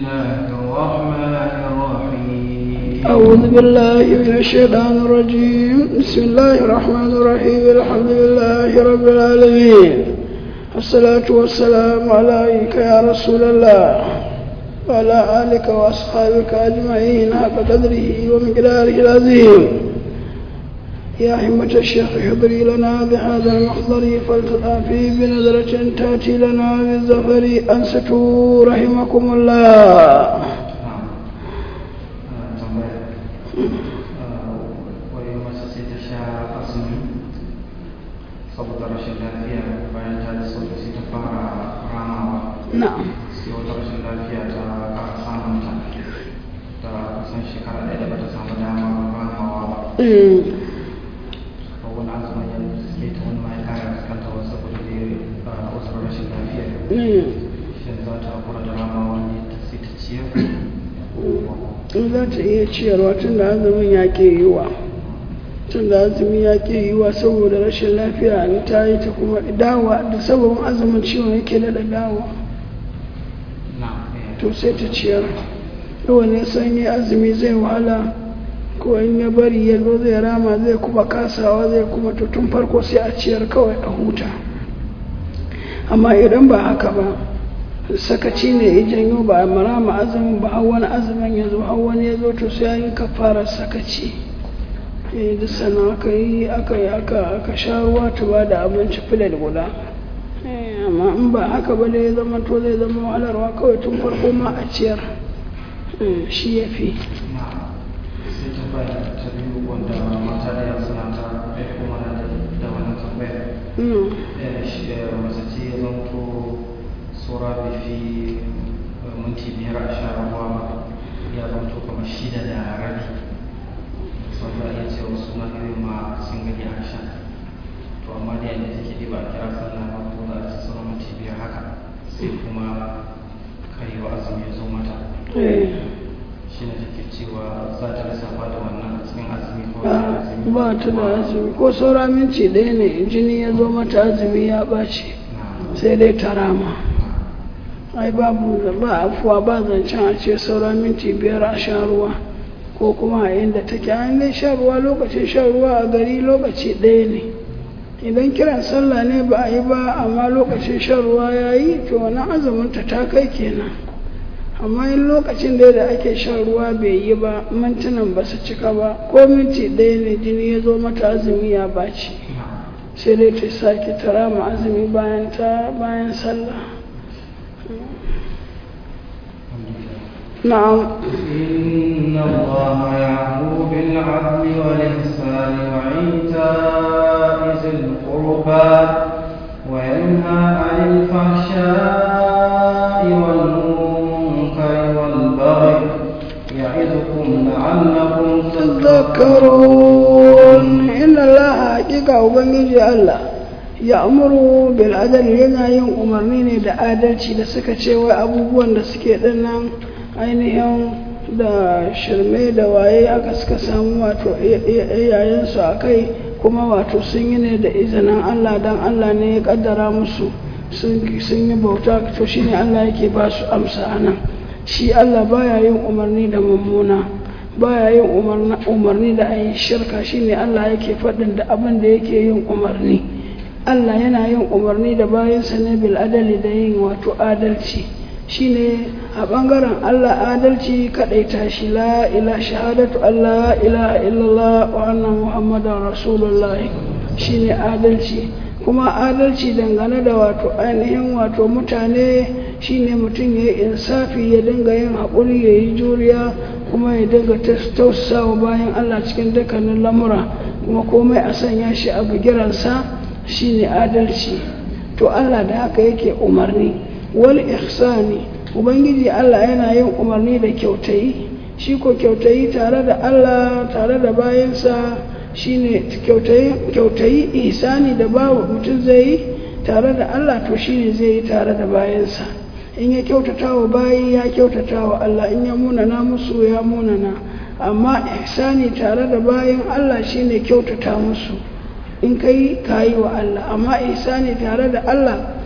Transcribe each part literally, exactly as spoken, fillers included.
الله الرحمن الرحيم أعوذ بالله من الشيطان الرجيم بسم الله الرحمن الرحيم الحمد لله رب العالمين الصلاة والسلام عليك يا رسول الله وعلى آلك وأصحابك أجمعين حق قدره ومقداره العظيم يا همة الشيخ احضري لنا بهذا المحضر فلتضافي بنظرة تأتي لنا بالظفر أنستوا رحمكم الله. نعم. za ta iya ciyarwa tun da azumin ya ke yiwa tun da azumin ya ke yiwa saboda rashin lafiya in ta yi ta kuma dawa da sababin azumin ciwon yake da dawa to sai ta ciyar wani sanyi azumi zai wahala ko in ya bari ya zo zai rama zai kuma kasawa zai kuma tun farko sai a ciyar kawai a huta amma idan ba haka ba sakaci ne ya janyo ba a marama azumin ba har wani azumin ya zo har wani ya zo to sai yi kafarar sakaci da sana aka yi aka yi aka sha ruwa ta ba da abinci filet guda amma in ba haka ba da ya zama to zai zama wahalarwa kawai tun farko ma a ciyar shi ya fi sai tambaya ta biyu wanda mata da yau suna ta aiko mana da wannan tambaya mace ce ya zanto tsora bai fi minti biyar a sha ruwa ba ya zanto kamar shida da rabi saboda ya ce wasu na irin ma sun gani a sha to amma da yadda take dai ba a kira sallah ba ko za a ci tsora minti biyar haka sai kuma karewa azumi ya zo mata shi ne take cewa za ta lissafa da wannan cikin azumi ko azumi ba ta da azumi ko saura minti ɗaya ne jini ya zo mata azumi ya ɓaci sai dai ta rama ai babu ba afuwa ba zancen a ce saura minti biyar a sha ruwa ko kuma a inda take an dai sha ruwa lokacin sha ruwa a gari lokaci ɗaya ne idan kiran sallah ne ba a yi ba amma lokacin shan ruwa ya yi to wani azuminta ta kai kenan amma in lokacin da da ake shan ruwa bai yi ba mintunan ba su cika ba ko minti ɗaya ne jini ya zo mata azumi ya baci sai dai ta sake tara ma azumi bayan ta bayan sallah na'am inna allaha ya'muru bil 'adli wal ihsani wa ita'i dhil qurba wa yanha 'anil fahsha'i wal يعظكم لعلكم تذكرون إن الله حقيقة وبنجي الله يأمر بالعدل yana yin umarni ne da adalci da suka ce wai abubuwan da suke dinnan ainihin da shirme da waye aka suka samu wato iyayensu a kai kuma wato sun yi ne da izinin Allah dan Allah ne ya kaddara musu sun yi bauta to shine Allah yake ba su amsa anan shi Allah baya yin umarni da mummuna baya yin umarni da ayi shirka shine Allah yake faɗin da abin da yake yin umarni Allah yana yin umarni da bayansa ne bil adali da yin wato adalci shine a bangaren Allah adalci kadaita shi la ilaha shahadatu alla ilaha illallah wa anna muhammadar rasulullah shine adalci kuma adalci dangane da wato ainihin wato mutane shine mutum ya yi insafi ya dinga yin haƙuri ya yi juriya kuma ya dinga tausasawa bayan Allah cikin dukkanin lamura kuma komai a sanya shi a bigiransa shine adalci to Allah da haka yake umarni wal ihsani ubangiji Allah yana yin umarni da kyautayi shi ko kyautayi tare da Allah tare da bayansa shine kyautayi ihsani da babu mutum zai yi tare da Allah to shine zai yi tare da bayansa in ya kyautata wa bayi ya kyautata wa Allah in ya munana musu ya munana amma ihsani tare da bayin Allah shine kyautata musu in kai kayi wa Allah amma ihsani tare da Allah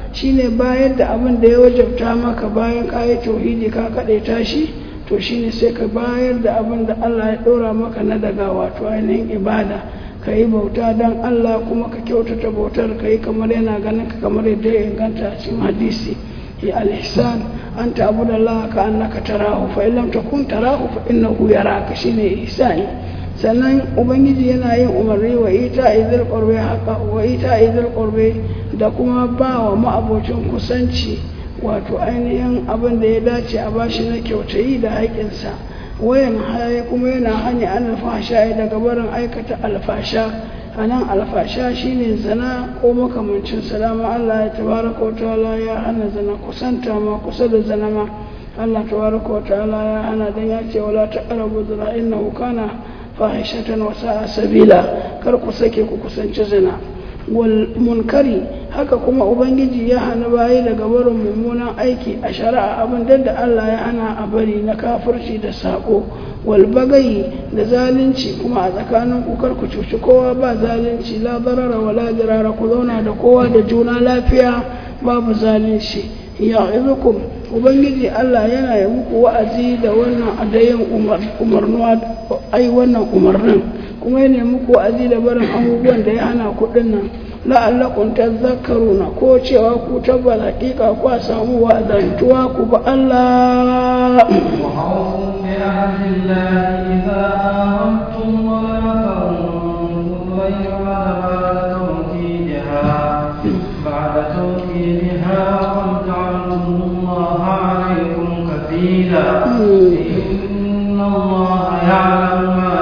shine bayar da abin da ya wajabta maka bayan ka yi tauhidi ka kaɗe tashi to shine sai ka bayar da abin da Allah ya ɗora maka na daga wato ainihin ibada ka yi bauta don Allah kuma ka kyautata bautar ka yi kamar yana ganin ka kamar yadda ya inganta a cikin hadisi ya al-ihsan an ta'budu Allah ka annaka tarahu fa in lam takun tarahu fa innahu yaraka shine ihsani sannan ubangiji yana yin umarni wa ita idil qurbi haqa wa ita idil qurbi da kuma ba wa ma'abocin kusanci wato ainihin abin da ya dace a bashi na kyautayi da haƙinsa wayan haya kuma yana hani an alfasha daga barin aikata alfasha a nan alfasha shine zina ko makamancin salama Allah ya tabaraka wa ta'ala ya hana zina kusanta ma kusa da zina ma Allah tabaraka wa ta'ala ya hana dan ya ce wala taqrabu zina innahu kana fahishatan wa sa'a sabila kar ku sake ku kusanci zina wal munkari haka kuma ubangiji ya hana bayi daga barin mummunan aiki a shari'a abin da Allah ya hana a bari na kafirci da sako wal bagayi da zalunci kuma a tsakanin ku kar ku cuci kowa ba zalunci la darara wala dirara ku zauna da kowa da juna lafiya babu zalunci ya izukum ubangiji Allah yana yi muku wa'azi da wannan adayin umarnuwa ai wannan umarnin kuma yana muku wa'azi da barin abubuwan da ya hana kuɗin nan la'allakum tadhakkaruna ko cewa ku tabbata hakika ku samu wa'azantuwa ku ba Allah wa hawfu bi ahdillahi idza amantum wa la tanqudu ghayra ba'da tawkidiha ba'da tawkidiha wa ja'altum Allah 'alaykum kafila inna Allah ya'lamu ma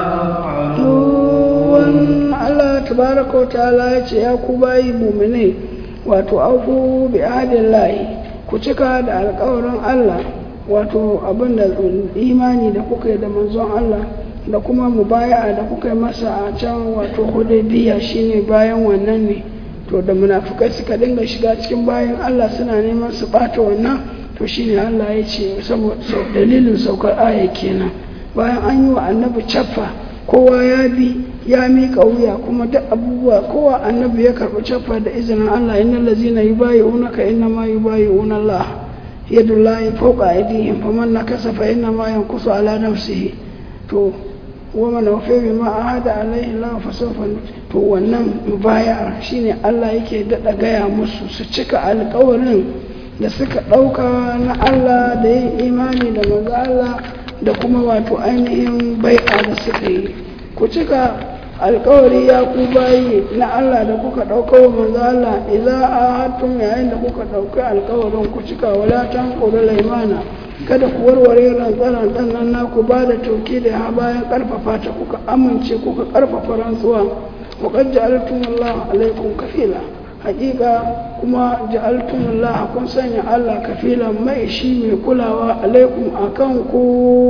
tabaraka wa ta'ala ya ce ya ku bayi mu'mini wato auku bi ahdillahi ku cika da alƙawarin Allah wato abinda imani da kuka yi da manzon Allah da kuma mubaya'a da kuka yi masa a can wato Hudaybiya shine bayan wannan ne to da munafikai suka dinga shiga cikin bayan Allah suna neman su bata wannan to shine Allah ya ce saboda dalilin saukar aya kenan bayan an yi wa annabi caffa kowa ya bi ya miƙa wuya kuma duk abubuwa kowa annabi ya karɓi caffa da izinin Allah innal ladzina yubayyi'unaka innama yubayyi'una Allah yadullahi fawqa aydihim faman nakasa fa innama yankusu ala nafsihi to waman wafa bima ahada alaihi Allah fa sawfa to wannan mubaya'a shine Allah yake dada gaya musu su cika alƙawarin da suka ɗauka na Allah da yin imani da manzo Allah da kuma wato ainihin bai'a da suka yi ku cika alkawari ya ku bayi na Allah da kuka ɗauka wa manzo Allah idza ahadtum yayin da kuka ɗauka alkawarin ku cika wala tanqulu laymana kada ku warware rantsaran nan naku ba da tauki da ha bayan karfafa ta kuka amince kuka karfafa rantsuwa wa qad ja'altum Allah alaikum kafila hakika kuma ja'altum Allah kun sanya Allah kafilan mai shi mai kulawa alaikum akan ku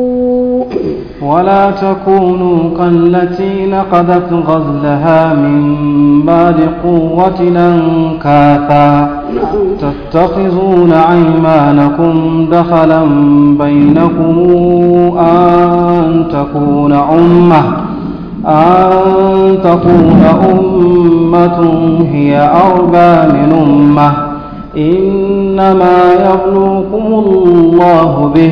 ولا تكونوا كالتي نقضت غزلها من بعد قوة أنكاثا تتخذون أيمانكم دخلا بينكم أن تكون أمة أن تكون أمة هي أربى من أمة إنما يبلوكم الله به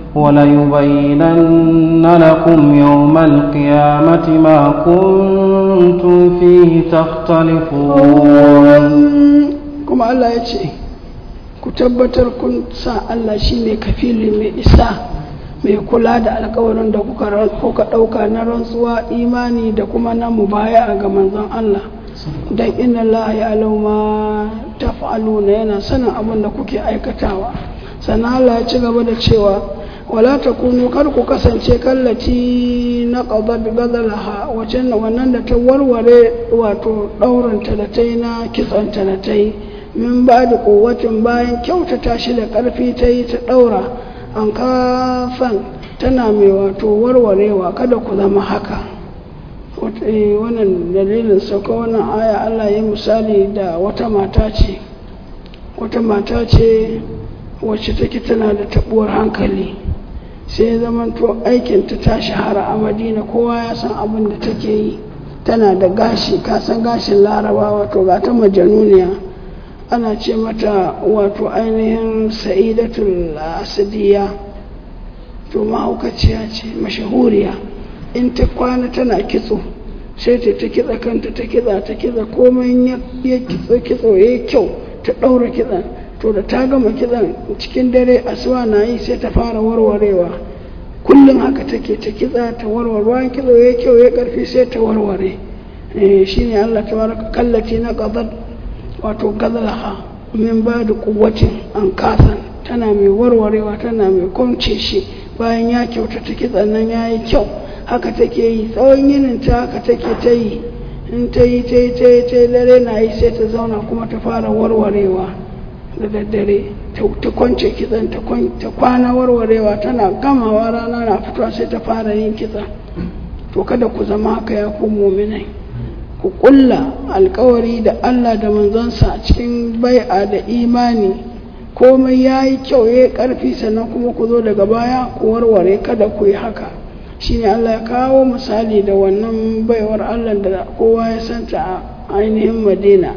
وليبينن لكم يوم القيامة ما كنتم فيه تختلفون كما الله يتشي كتبتر كنت سا الله شيني كفيل من إساء mai kula da alƙawarin da kuka ɗauka na rantsuwa imani da kuma na mubaya ga manzon Allah dan inna Allah ya alauma taf'aluna yana sanin abin da kuke aikatawa sannan Allah ya ci gaba da cewa wala takunu kar ku kasance kallaci na qadad gadalaha wace wannan da ta warware wato dauranta da tai na kitsanta da tai min ba da kuwatin bayan kyautata shi da karfi ta yi ta daura an kafan tana mai wato warwarewa kada ku zama haka wannan dalilin sauka wannan aya Allah ya misali da wata mata ce wata mata ce wacce take tana da tabuwar hankali sai zaman to aikinta ta shahara a Madina kowa ya san abin da take yi tana da gashi kasan gashin Larabawa to ga ta majanuniya ana ce mata wato ainihin sa'idatul asadiya, to mahaukaciya ce mashahuriya. In ta kwana tana kitso sai ta ta kitsa kanta, ta kitsa ta kitsa komai ya kitso kitso ya kyau, ta ɗaura kitsan. To da ta gama kitsan cikin dare asuba na yi sai ta fara warwarewa. Kullum haka take ta kitsa ta warware, bayan kitso ya kyau ya karfi sai ta warware. eh shine Allah tabaraka kallati na qadad wato gazalaha min ba da kuwacin an kasan, tana mai warwarewa, tana mai kwance shi bayan ya kyauta ta kitsan nan ya yi kyau. Haka take yi tsawon yinin ta, haka take ta yi. In ta yi ta yi ta yi ta yi dare na yi sai ta zauna kuma ta fara warwarewa da daddare, ta kwance kitsan ta kwana warwarewa, tana gamawa rana na fitowa sai ta fara yin kitsa. To kada ku zama haka ya ku mu'minai, ku kulla alkawari da Allah da manzansa a cikin bai'a da imani, komai ya yi kyau ya yi ƙarfi, sannan kuma ku zo daga baya ku warware. Kada ku yi haka. Shi ne Allah ya kawo misali da wannan baiwar Allah da kowa ya santa a ainihin Madina.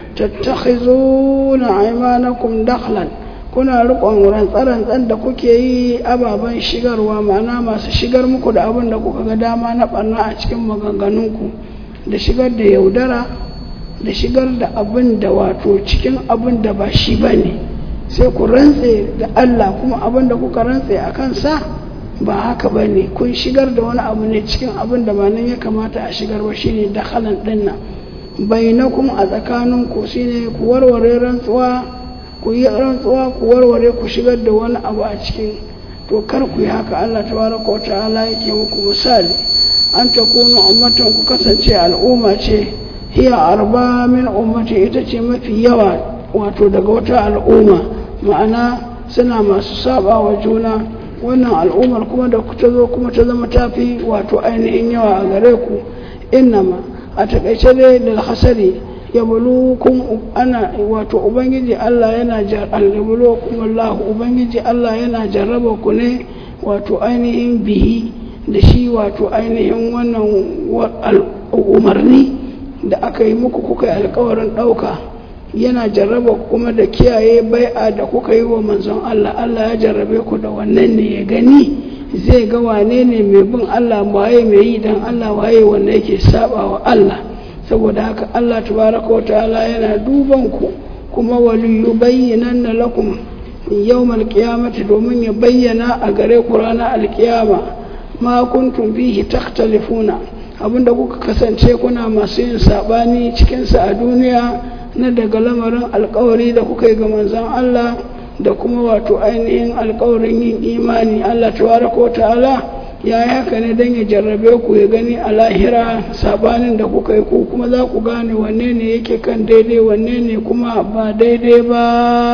tattakhizuna aymanakum dakhlan, kuna riƙon rantsarantsan da kuke yi ababen shigarwa, ma'ana masu shigar muku da abin da kuka ga dama na ɓarna a cikin maganganunku, da shigar da yaudara, da shigar da abin da wato cikin abin da ba shi ba ne, sai ku rantse da Allah kuma abin da kuka rantse a kansa ba haka ba ne, kun shigar da wani abu ne cikin abin da ba nan ya kamata a shigar ba. shi ne dakhalan ɗin nan bainakum a tsakaninku, shi ne ku warware rantsuwa, ku yi rantsuwa ku warware ku shigar da wani abu a cikin. To kar ku yi haka. Allah tabaraka wa ta'ala yake muku misali, an takunu ummatan, ku kasance al'umma ce, hiya arba min ummati, ita ce mafi yawa wato daga wata al'umma, ma'ana suna masu saba wa juna. Wannan al'ummar kuma da ta zo kuma ta zama tafi wato ainihin yawa a gare ku. Innama a takaice dai da hasari ya bulukun ana wato ubangiji Allah yana jarrabukum Allah, ubangiji Allah yana jarraba ku ne wato ainihin bihi da shi, wato ainihin wannan umarni da aka yi muku kuka yi alkawarin ɗauka, yana jarraba kuma da kiyaye bai'a da kuka yi wa manzon Allah. Allah ya jarrabe ku da wannan ne ya gani, zai ga wane ne mai bin Allah, waye mai yi dan Allah, waye wanda yake saba wa Allah. Saboda haka Allah tabaraka wa ta'ala yana duban ku, kuma waliyu bayyinanna lakum yawmal qiyamati, domin ya bayyana a gare ku ranar alkiyama ma kuntum bihi takhtalifuna, abinda kuka kasance kuna masu yin sabani cikin sa a duniya na daga lamarin alkawari da kuka yi ga manzon Allah da kuma wato ainihin alkawarin yin imani. Allah tabaraka wa ta'ala ya yi haka ne don ya jarrabe ku, ya gani a lahira sabanin da kuka yi, ku kuma za ku gane wanne ne yake kan daidai wanne ne kuma ba daidai ba.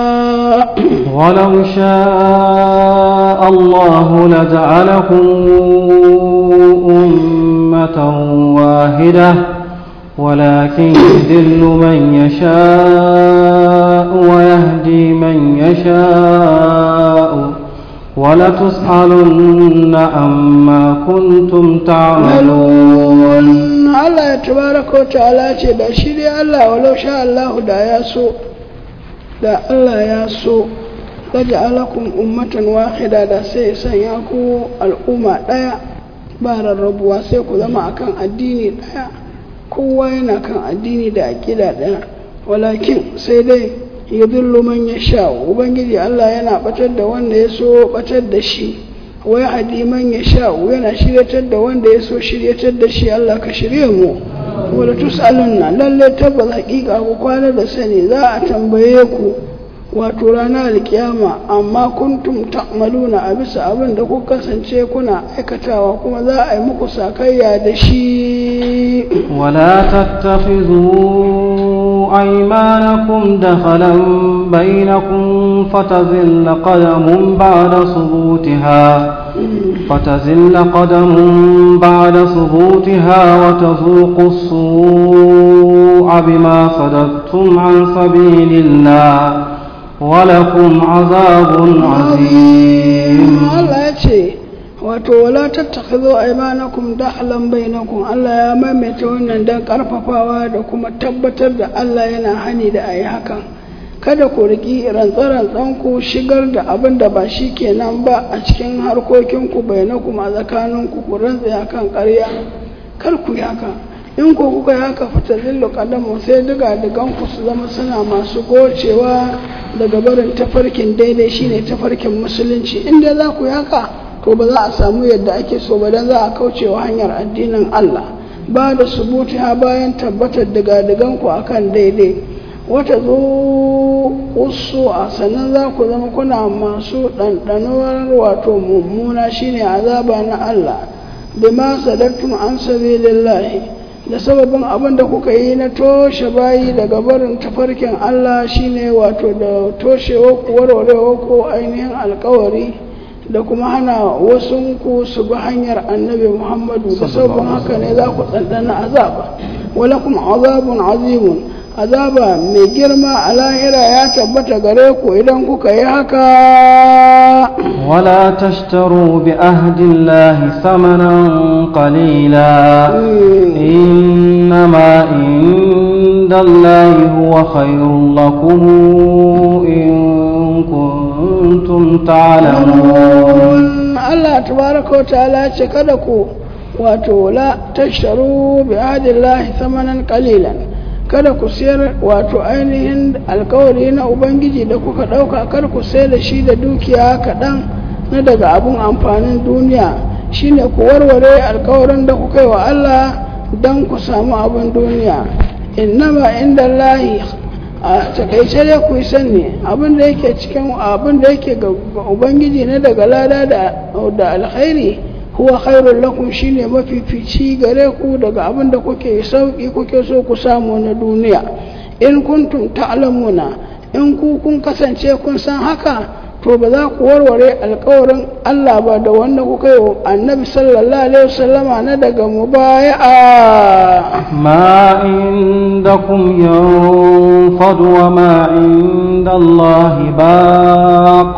walau sha'a Allahu laja'alakum ummatan wahida ولكن يضل من يشاء ويهدي من يشاء ولتسألن عما كنتم تعملون. الله تبارك وتعالى ce da shi dai Allah walau sha Allah da ya so, da Allah ya so laja'alakum ummatan wahida, da sai sanya ku al'umma daya ba rarrabuwa, sai ku zama akan addini daya, kowa yana kan addini da aqida daya. Walakin sai dai yudillu man yasha, ubangiji Allah yana batar da wanda ya so batar da shi, wai hadi man yasha, yana shiryatar da wanda ya so shiryatar da shi. Allah ka shirye mu. wala tusalunna, lalle tabbas hakika ku kwana da sani za a tambaye ku wato ranar alkiyama amma kuntum ta'maluna, a bisa abin da ku kasance kuna aikatawa kuma za a yi muku sakayya da shi. wala tattakhizu أيمانكم دخلا بينكم فتزل قدم بعد ثبوتها فتزل قدم بعد ثبوتها وتذوقوا السوء بما صددتم عن سبيل الله ولكم عذاب عظيم. wato wala tattakhidhu aymanakum dahlan bainakum, Allah ya maimaita wannan dan karfafawa da kuma tabbatar da Allah yana hani da ayi hakan. kada ku riki rantsa-rantsan ku shigar da abin da ba shi kenan ba a cikin harkokinku bainakum a tsakaninku ku rantsa kan ƙarya kar ku yi haka in ku kuka yi haka fita zillu kadamu sai diga digan ku su zama suna masu gocewa daga barin tafarkin daidai shine tafarkin musulunci inda za ku yi haka to ba za a samu yadda ake so ba dan za a kaucewa hanyar addinin Allah ba da subuti ha bayan tabbatar diga digan ku akan daidai wata zo usu a sannan za ku zama kuna masu ɗanɗanuwar wato mummuna shine azaba na Allah bima sadattum an sabilillahi da sababin abin da kuka yi na toshe bayi daga barin tafarkin Allah shine wato da toshewa ku warwarewa ko ainihin alkawari da kuma hana wasunku su bi hanyar annabi Muhammadu da sababin haka ne za ku ɗanɗana azaba wala kuma azabun azimun azaba mai girma a lahira ya tabbata gare ku idan kuka yi haka wala tashtaru bi ahdillahi thamanan qalila innama indallahi huwa khairul lakum in kuntum ta'lamun Allah tabaraka wa ta'ala ce kada ku wato la tashtaru bi ahdillahi thamanan qalilan kada ku sayar wato ainihin alkawari na ubangiji da kuka dauka kar ku sayar da shi da dukiya kaɗan na daga abun amfanin duniya shine ku warware alkawarin da kuka yi wa Allah don ku samu abin duniya innama indallahi a takaice dai ku yi sani abin da yake cikin abin da yake ga ubangiji na daga lada da alkhairi huwa khairul lakum shine mafifici gare ku daga abin da kuke sauki kuke so ku samu na duniya in kuntum ta'lamuna in ku kun kasance kun san haka to ba za ku warware alƙawarin Allah ba da wanda kuka yi annabi sallallahu alaihi wasallama na daga mubaya'a ma indakum yanfadu wa ma indallahi baq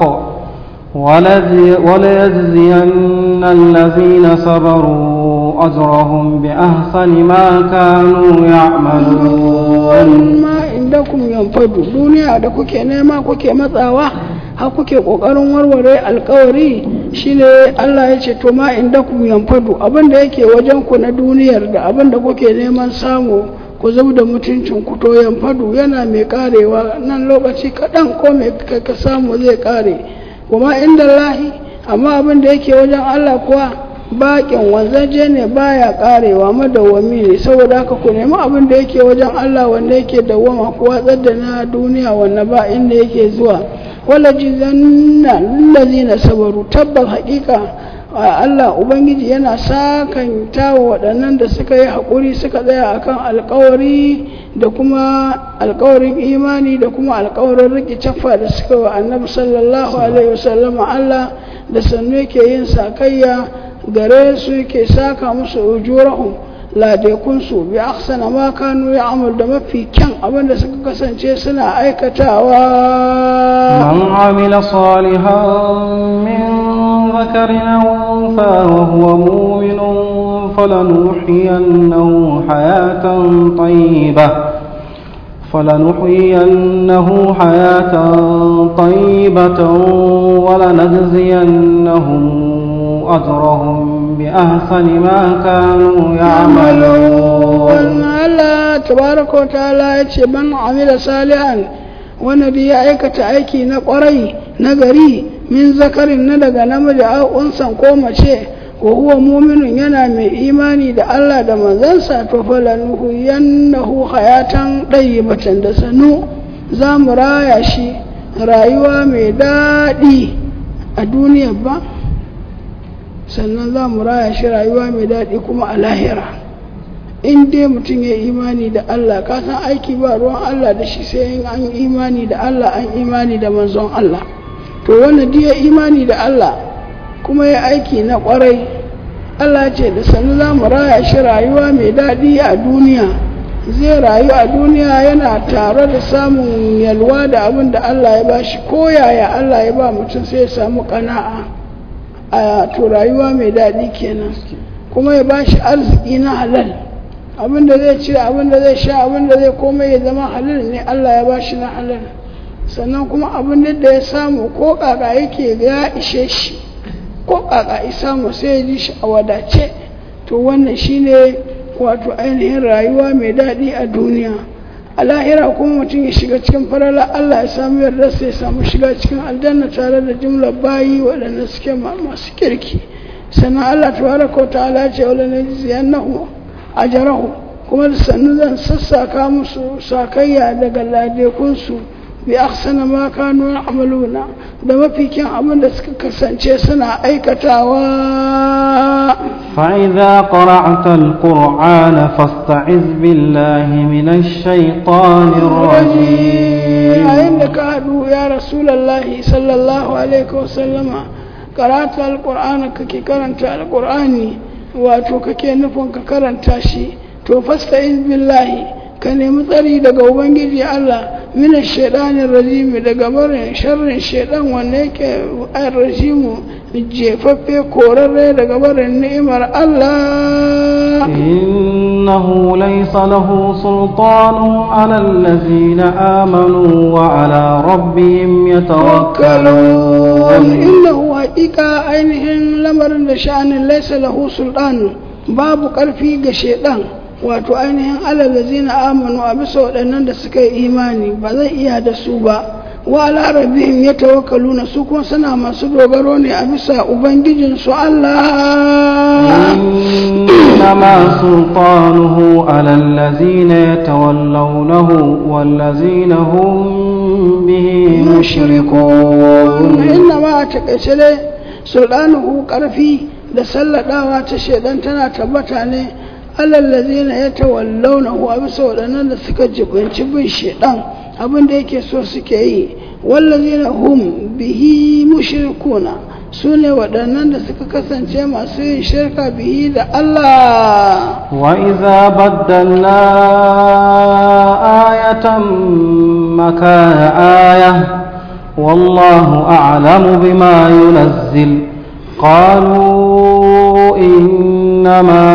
وليجزين الذين صبروا أجرهم بأحسن ما كانوا يعملون ما عندكم ينفد دنيا da kuke nema kuke matsawa har kuke kokarin warware alƙawari shine Allah ya ce to ma indakum yanfadu abinda yake wajen ku na duniyar da abinda kuke neman samu ku zub da mutuncin ku to yanfadu yana mai karewa nan lokaci kadan ko mai ka samu zai kare kuma inda lahi amma abin da yake wajen Allah kuwa bakin wanzaje ne baya karewa madawwami ne saboda haka ku nemi abin da yake wajen Allah wanda yake dawwama ku watsar da na duniya wanda ba inda yake zuwa wala jizanna lillazina sabaru tabbas haƙiƙa Allah ubangiji yana sakanta wa waɗannan da suka yi haƙuri suka tsaya akan alƙawari da kuma alƙawarin imani da kuma alƙawarin riƙe caffa da suka wa annabi sallallahu alaihi wasallam Allah da sannu yake yin sakayya gare su yake saka musu ujurahum ladekun su bi ahsana ma kanu ya'mal da mafi kyan abinda suka kasance suna aikatawa man amila salihan min ذكر أو أنثى وهو مؤمن فلنحيينه حياة طيبة فلنحيينه حياة طيبة ولنجزينهم أجرهم بأحسن ما كانوا يعملون. الله تبارك وتعالى من عمل صالحا ونبي أيكة أيكي نقري نقري min zakarin na daga namiji a unsan ko mace wa huwa mu'minun yana mai imani da Allah da manzansa to falanuhu yannahu hayatan dayyibatan da sanu za mu raya shi rayuwa mai daɗi a duniya ba sannan za mu raya shi rayuwa mai daɗi kuma a lahira in dai mutum ya imani da Allah ka san aiki ba ruwan Allah da shi sai in an imani da Allah an imani da manzon Allah to wannan diya imani da Allah kuma ya aiki na kwarai Allah ce da sanu za mu raya shi rayuwa mai daɗi a duniya zai rayu a duniya yana tare da samun yalwa da abin da Allah ya bashi ko yaya Allah ya ba mutum sai ya samu kana'a a to rayuwa mai daɗi kenan kuma ya bashi arziki na halal abin da zai ci abin da zai sha abin da zai komai ya zama halal ne Allah ya bashi na halal sannan kuma abin da ya samu ko kaka yake ya ishe shi ko kaka ya samu sai ya ji shi a wadace to wannan shine wato ainihin rayuwa mai daɗi a duniya. A lahira kuma mutum ya shiga cikin farala Allah ya samu yarda sai ya samu shiga cikin aljanna tare da jumlar bayi waɗanda suke masu kirki. Sannan Allah tabaraka wa ta'ala ce wala najziyannahu ajrahu, kuma da sannu zan sassaka musu sakayya daga ladekunsu bi ahsana ma kanu ya'maluna, da mafi kyan abin da suka kasance suna aikatawa. فإذا قرأت القرآن فاستعذ بالله من الشيطان الرجيم. عندك أدو يا رسول الله صلى الله عليه وسلم قرأت القرآن كي كرنت القرآن واتو كي نفن كرنت شي تو فاستعذ بالله ka nemi tsari daga ubangiji Allah min ash-shaytanir rajim, daga barin sharrin shaytan wanda yake ar-rajimu jefaffe korarre daga barin ni'imar Allah. innahu laysa lahu sultanun 'ala alladhina amanu wa 'ala rabbihim yatawakkalun. innahu haqiqa ainihin lamarin da sha'anin laysa lahu sultan, babu karfi ga shaytan wato ainihin alallazina amanu a bisa waɗannan da suka yi imani ba zai iya da su ba. wa ala rabbihim yatawakkaluna, su kuma suna masu dogaro ne a bisa ubangijin su Allah. innama sultanuhu ala allazina yatawallawnahu wallazina hum bihi mushrikun. innama takaice dai sultanuhu karfi da salladawa ta shedan tana tabbata ne alallazina yatawallawnahu a bisa waɗannan da suka jibinci bin shedan abin da yake so suke yi, wallazina hum bihi mushrikuna sune waɗannan da suka kasance masu yin shirka bihi da Allah. wa idza baddalna ayatan makana ayah wallahu a'lamu bima yunazzil qalu innama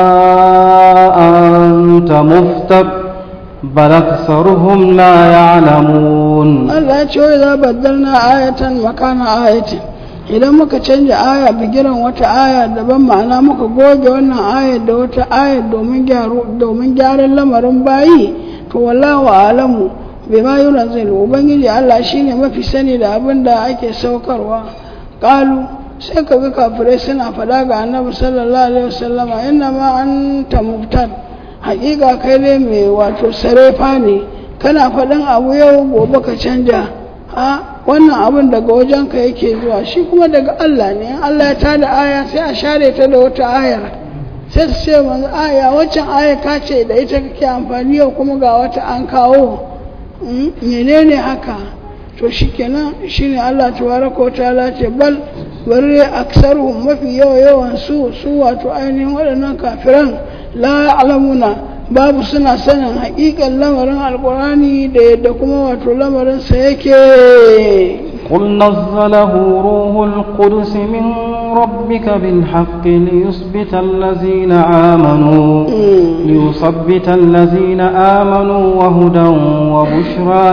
anta muftar bal aktharuhum la ya'lamun. Allah ya ce wai za baddalna ayatan makana ayatin, idan muka canja aya bigiran wata aya daban, ma'ana muka goge wannan ayar da wata ayar domin gyaru domin gyaran lamarin bayi, to wallahu a'lamu bima yunzil, ubangiji Allah shine mafi sani da abin da ake saukarwa. qalu sai kaga kafirai suna fada ga annabi sallallahu alaihi wasallama inna ma anta muftar, haƙiƙa kai ne mai wato sarefa ne, kana faɗin abu yau gobe ka canja. a wannan abin daga wajenka yake zuwa, shi kuma daga Allah ne. Allah ya tada aya sai a share ta da wata ayar, sai su ce manzo aya waccan aya ka ce da ita kake amfani, yau kuma ga wata an kawo. menene haka? to shikenan shine Allah tabaraka wa ta'ala ce bal bari aksaruhum, mafi yawa yawan su su wato ainihin waɗannan kafiran la ya'lamuna, babu suna sanin haƙiƙan lamarin alƙur'ani da yadda kuma wato lamarin sa yake. قل نزله روح القدس من ربك بالحق ليثبت الذين آمنوا ليثبت الذين آمنوا وهدى وبشرى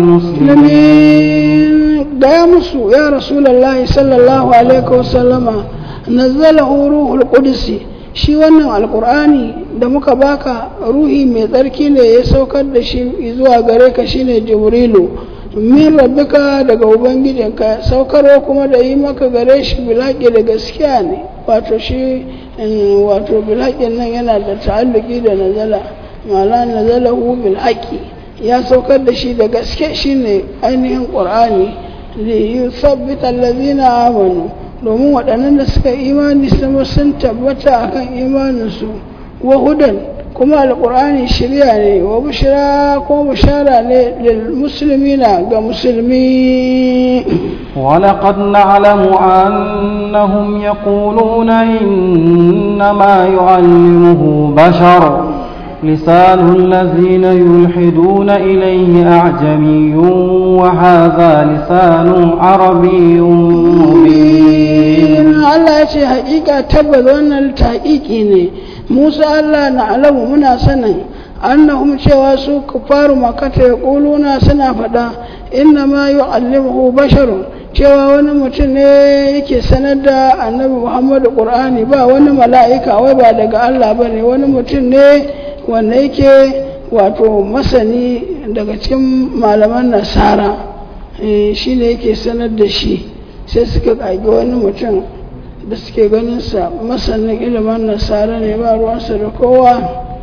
للمسلمين. دامس يا رسول الله صلى الله عليه وسلم نزله روح القدس، shi wannan alkur'ani da muka baka ruhi mai tsarki ne ya saukar da shi zuwa gare ka, shine jibrilu min rabbika daga ubangijinka, saukarwa kuma da yi maka gare shi bilhaƙi da gaskiya ne. wato shi wato bilhaƙin nan yana da ta'alluki da nazala, ma'ana nazalahu bilhaƙi, ya saukar da shi da gaske shine ainihin qur'ani li yusabbita allazina amanu, domin waɗannan da suka imani sun tabbata akan imaninsu. wa hudan, kuma alƙur'ani shirya ne, wa bushra kuma bushara ne lil muslimina ga musulmi. ولقد نعلم أنهم يقولون إنما يعلمه بشر لسان الذين يلحدون إليه أعجمي وهذا لسان عربي مبين. الله يشي حقيقة تبذ وانا التحقيقي موسى الله نعلم منا سنة annahum cewa su kufaru makata ya ƙuluna suna faɗa inna ma yu'allimuhu basharun cewa wani mutum ne yake sanar da annabi Muhammadu Qur'ani ba wani mala'ika wai ba daga Allah bane wani mutum ne wanda yake wato masani daga cikin malaman nasara shi ne yake sanar da shi sai suka ƙage wani mutum da suke ganin sa masanin ilimin nasara ne ba ruwansa da kowa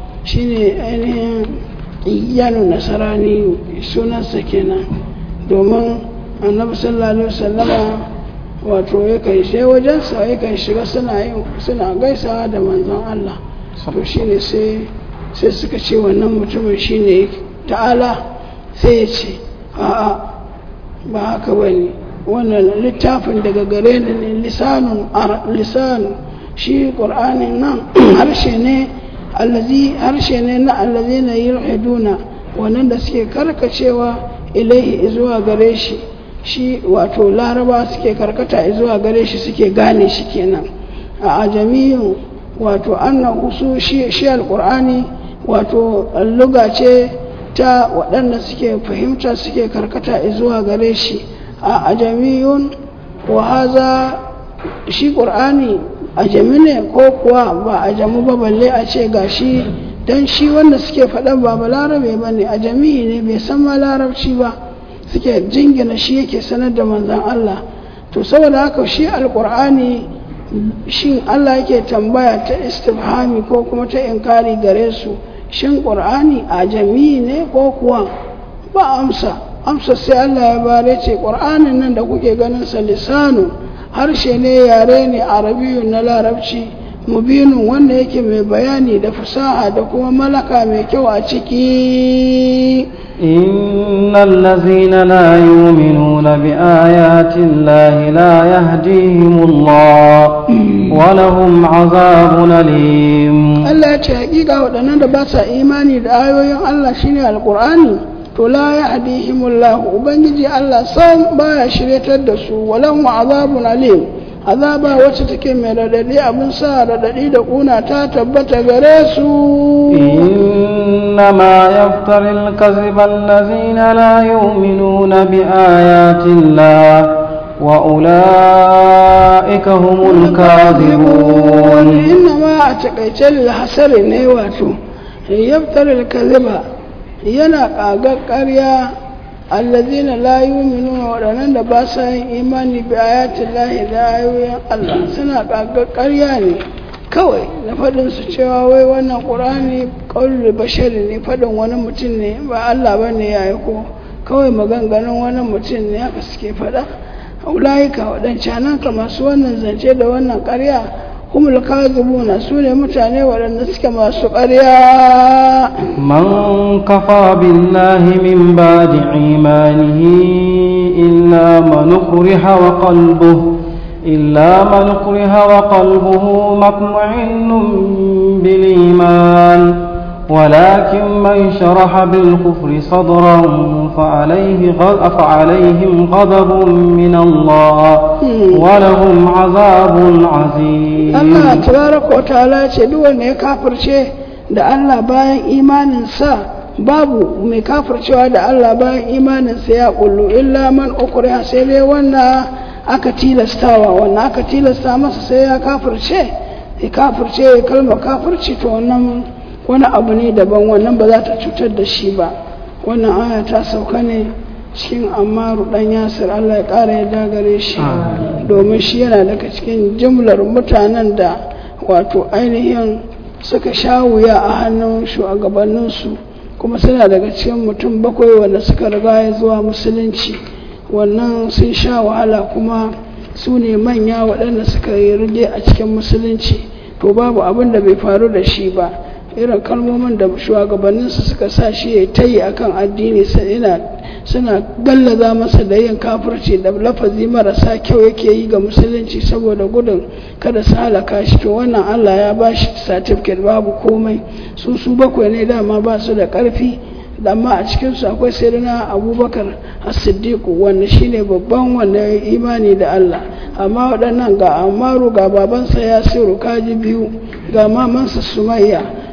shine ainihin iyanu nasarani sunansa kenan domin annabi sallallahu alaihi wasallama wato ya kai sai wajensa ya kai shiga suna yin suna gaisawa da manzon Allah to shine sai sai suka ce wannan mutumin shine ta'ala sai ya ce a'a ba haka bane wannan littafin daga gare ni ne lisanun lisan shi qur'anin nan harshe ne allazi harshe ne na allazina yulhiduna wannan da suke karkacewa ilaihi zuwa gare shi shi wato laraba suke karkata zuwa gare shi suke gane shi kenan a ajamiyu wato annahu su shi shi alqur'ani wato alluga ce ta waɗanda suke fahimta suke karkata zuwa gare shi a ajamiyun wa haza shi qur'ani ajami ne ko kuwa ba ajamu ba balle a ce gashi dan shi wanda suke faɗan ba balarabe bane ajami ne bai san ma larabci ba suke jingina shi yake sanar da manzon Allah to saboda haka shi alqur'ani shin Allah yake tambaya ta istifhami ko kuma ta inkari gare su shin qur'ani ajami ne ko kuwa ba amsa amsa sai Allah ya bare ce qur'anin nan da kuke ganin sa lisanu harshe ne yare ne arabiyun na larabci mubinun wanda yake mai bayani da fasaha da kuma malaka mai kyau a ciki innal ladzina la yu'minuna bi ayati llahi la yahdihimullah wa lahum 'adhabun alim Allah ya ce hakika waɗannan da ba sa imani da ayoyin Allah shine alqur'ani to la yahdihimullah ubangiji Allah san baya shiryatar da su walan wa azabun alim azaba wacce take mai radadi abin sa radadi da kuna ta tabbata gare su innama yaftaril kadhiba allazina la yu'minuna bi ayati llah wa ulaika humul kadhibun innama a takaice lil hasari ne wato yaftaril kadhiba yana ƙagar ƙarya allazina la yu'minuna waɗannan da ba sa yin imani bi ayatin lahi da ayoyin Allah suna ƙagar ƙarya ne kawai na faɗin su cewa wai wannan ƙur'ani ƙaulul bashari ne faɗin wani mutum ne ba Allah ba ne ya aiko kawai maganganun wani mutum ne haka suke faɗa ulaika waɗancanan ka masu wannan zance da wannan ƙarya humul kadhibuna sune mutane waɗanda suke masu ƙarya man kafa billahi min ba'di imanihi illa man ukriha wa qalbuhu illa man ukriha wa qalbuhu mutma'innun bil iman ولكن من شرح بالكفر صدرا فعليه فعليهم غضب من الله ولهم عذاب عظيم الله تبارك وتعالى ce duk wanda ya kafirce da Allah bayan imanin sa babu mai kafircewa da Allah bayan imanin sa ya kullu illa man ukriha sai dai wanda aka tilastawa wanda aka tilasta masa sai ya kafirce ya kafirce kalmar kafirci to wannan wani abu ne daban wannan ba za ta cutar da shi ba wannan aya ta sauka ne cikin Ammaru dan Yasir Allah ya ƙara ya dagare shi domin shi yana daga cikin jimlar mutanen da wato ainihin suka sha wuya a hannun shugabanninsu kuma suna daga cikin mutum bakwai wanda suka riga ya zuwa musulunci wannan sun sha wahala kuma su ne manya waɗanda suka yi rige a cikin musulunci to babu abin da bai faru da shi ba irin kalmomin da shugabanninsu suka sa shi ya tayi akan addini suna gallaza masa da yin kafirci da lafazi marasa kyau yake yi ga musulunci saboda gudun kada su halaka shi to wannan Allah ya ba shi certificate babu komai su su bakwai ne dama ba su da karfi amma a cikinsu akwai sayyidina Abubakar as-Siddiq wanda shine babban wanda ya imani da Allah amma waɗannan ga Ammaru ga babansa Yasiru kaji biyu ga mamansa Sumayya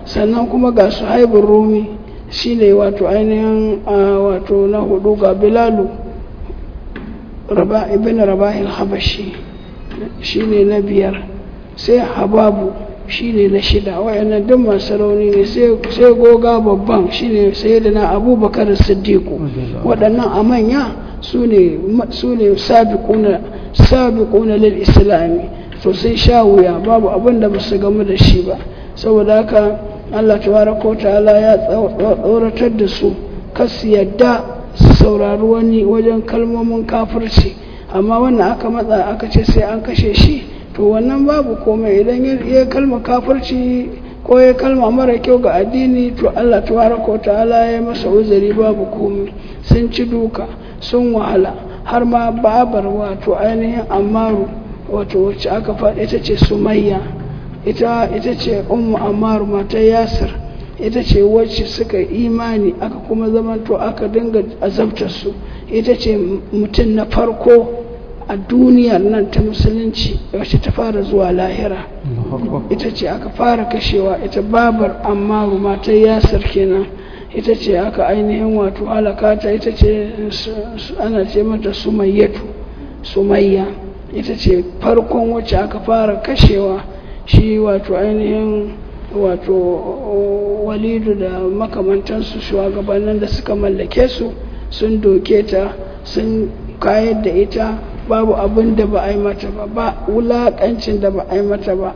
sannan kuma ga Suhaibur Rumi shine wato ainihin wato na hudu, ga Bilalu Rabah ibn Rabah al-Habashi shine na biyar, sai Hababu shine na shida. Wayannan duk masu rauni ne. sai sai goga babban shine sayyidina Abubakar Siddiq. Waɗannan a manya sune sune sabiquna sabiquna lil islami, to sai sha wuya, babu abin da basu gamu da shi ba. Saboda haka Allah tabaraka ta'ala ya tsoratar da su kasu yadda su saurari wani wajen kalmomin kafirci, amma wannan aka matsa aka ce sai an kashe shi, to wannan babu komai. Idan ya kalma kafirci ko ya kalma mara kyau ga addini, to Allah tabaraka ta'ala ya masa uzuri, babu komai. Sun ci duka, sun wahala, har ma babar wato ainihin Ammaru wato wacce aka faɗi ita ce Sumayya, ita ita ce ummu Ammaru matar Yasir, ita ce wacce suka imani aka kuma zamanto aka dinga azabtar su. Ita ce mutum na farko a duniyar nan ta musulunci wacce ta fara zuwa lahira, ita ce aka fara kashewa, ita babar Ammaru matar Yasir kenan. Ita ce aka ainihin wato halakata, ita ce ana ce mata Sumayyatu, Sumayya. Ita ce farkon wacce aka fara kashewa. Shi wato ainihin wato Walidu da makamantansu shugabannin da suka mallake su sun doke ta, sun kayar da ita, babu abin da ba a yi mata ba, ba wulaƙancin da ba a yi mata ba.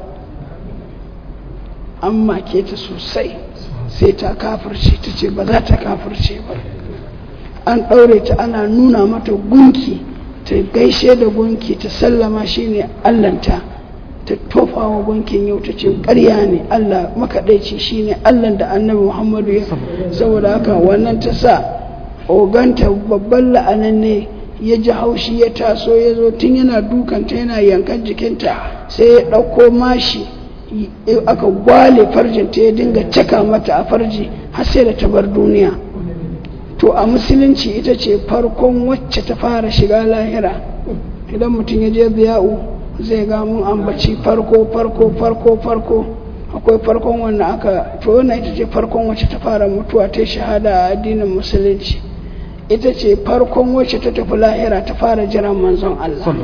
An make ta sosai, sai ta kafirce, ta ce ba za ta kafirce ba. An ɗaure ta ana nuna mata gunki, ta gaishe da gunki, ta sallama shine Allahnta, ta tofa wa gunkin yau, ta ce ƙarya ne, Allah makaɗaici shine Allahn da Annabi Muhammadu ya. Saboda haka wannan ta sa oganta babban la'anan ne ya ji haushi, ya taso ya zo, tun yana dukanta yana yankan jikinta, sai ya ɗauko mashi aka gwale farjinta, ya dinga caka mata a farji har sai da ta bar duniya. To a musulunci ita ce farkon wacce ta fara shiga lahira. Idan mutum ya je Ziya'u zai ga mun ambaci farko farko farko farko akwai farkon wannan aka, to wannan ita ce farkon wacce ta fara mutuwa ta shahada a addinin musulunci. Ita ce farkon wacce ta tafi lahira ta fara jiran manzon Allah.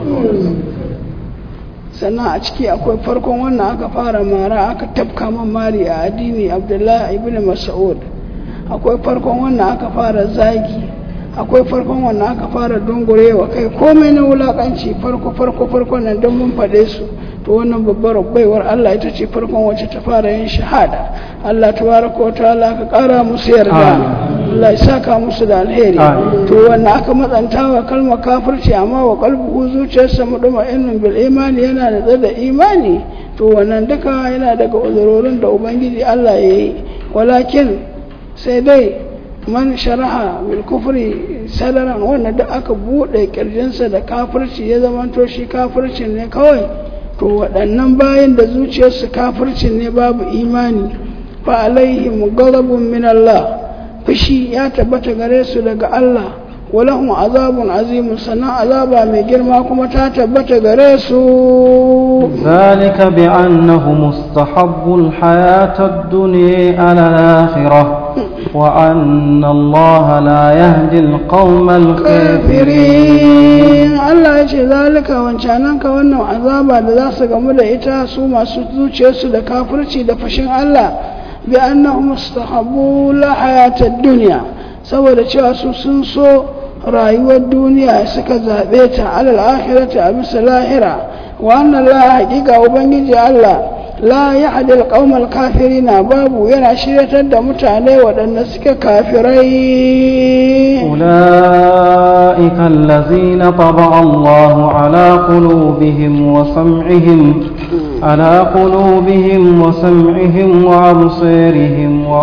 Sannan a ciki akwai farkon wannan aka fara mara, aka tafka man mari a addini, Abdullahi ibn Mas'ud. Akwai farkon wannan aka fara zagi, akwai farkon wannan aka fara dungurewa kai, komai na wulakanci farko farko farkon nan don mun faɗe su. To wannan babbar baiwar Allah ita ce farkon wacce ta fara yin shahada. Allah tabaraka wa ta'ala ka ƙara musu yarda, Allah ya saka musu da alheri. To wannan aka matsantawa kalmar kafirci, amma wa qalbuhu zuciyarsa mudma'innun bil imani, yana da tsada imani. To wannan duka yana daga uzurorin da ubangiji Allah ya yi. Walakin sai dai man sharaha bil kufri sadaran, wanda da aka bude kirjinsa da kafirci ya zamanto shi kafircin ne kawai, to waɗannan bayan da zuciyarsu kafircin ne babu imani, fa alaihim ghadabun min Allah, fushi ya tabbata gare su daga Allah, walahum azabun azimun, sannan azaba mai girma kuma ta tabbata gare su. ذلك بأنه مستحب الحياة الدنيا على الآخرة وأن الله لا يهدي القوم الكافرين. Allah ya ce zalika wancanan ka wannan azaba da za su gamu da ita su masu zuciyarsu da kafirci da fashin Allah, bi annahu mustahabbu la hayatad dunya, saboda cewa su sun so rayuwar duniya suka zabe ta alal akhirati a bisa lahira, wa anna la haqiqa ubangiji Allah la yahdi alqawm alkafirina, babu yana shiryatar da mutane waɗanda suke kafirai. ulaika allazina taba'a Allahu ala qulubihim wa sam'ihim ala qulubihim wa sam'ihim wa absarihim wa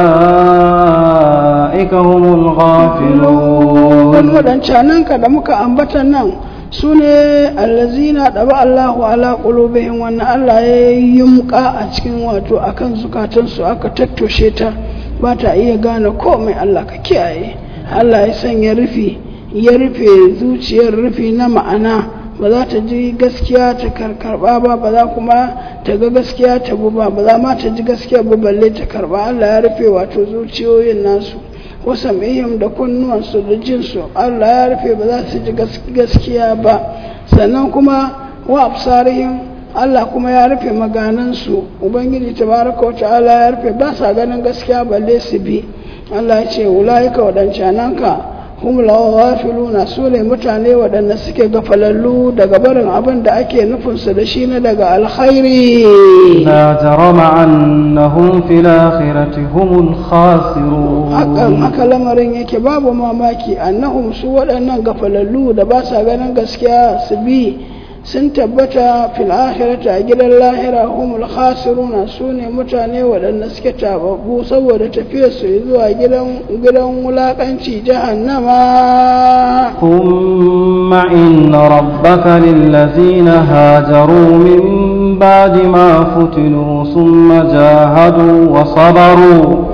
ulaika humul ghafilun. wadancan ka da muka ambata nan su ne allazina ɗaba Allahu ala ƙulubihim, wannan Allah ya yi yumƙa a cikin wato akan zukatansu aka tattoshe ta ba ta iya gane komai. Allah ka kiyaye. Allah ya sanya rufi, ya rufe zuciyar rufi na ma'ana, ba za ta ji gaskiya ta karba ba ba za kuma ta ga gaskiya ta bu ba ba za ma ta ji gaskiya ba balle ta karba Allah ya rufe wato zuciyoyin nasu wasan ihim da kunnuwansu da jinsu Allah ya rufe ba za su ji gaskiya ba sannan kuma wa absarihim Allah kuma ya rufe maganansu ubangiji tabaraka wa ta'ala ya rufe ba sa ganin gaskiya balle su bi Allah ya ce ulaika wadancananka hum lawafiluna su ne mutane waɗanda suke gafalallu daga barin abin da ake nufinsu da shi na daga alkhairi la jarama annahum fil akhirati humul khasirun hakan haka lamarin yake babu mamaki annahum su waɗannan gafalallu da ba sa ganin gaskiya su bi sun tabbata fil akhirati a gidan lahira humul khasiruna sune mutane waɗanda suke tababbu saboda tafiyar su zuwa gidan gidan wulakanci jahannama thumma inna rabbaka lillazina hajaru min ba'di ma futinu thumma jahadu wa sabaru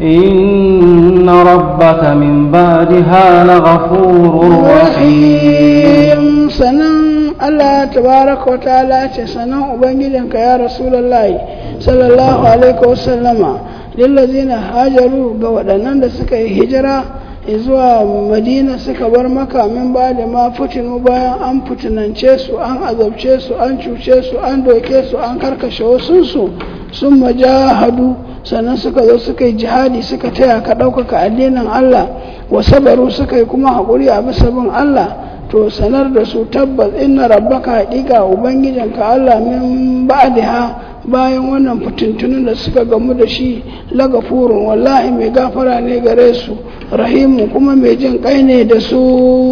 inna rabbaka min ba'daha laghafurur rahim sanan Allah tabaraka wa ta'ala ce sanan ubangijinka ya rasulullahi sallallahu alaihi wasallama lillazina hajaru ga waɗannan da suka yi hijira zuwa Madina suka bar Makka min ba da ma fitinu bayan an fitinance su an azabce su an cuce su an doke su an karkashe wasun su sun majahadu sannan suka zo suka yi jihadi suka taya ka ɗaukaka addinin Allah wa sabaru suka yi kuma haƙuri a bisa bin Allah to sanar da su tabbas inna rabbaka haƙiƙa ubangijinka Allah min ba'daha bayan wannan fitintunin da suka gamu da shi lagafurun wallahi mai gafara ne gare su rahimu kuma mai jin kai ne da su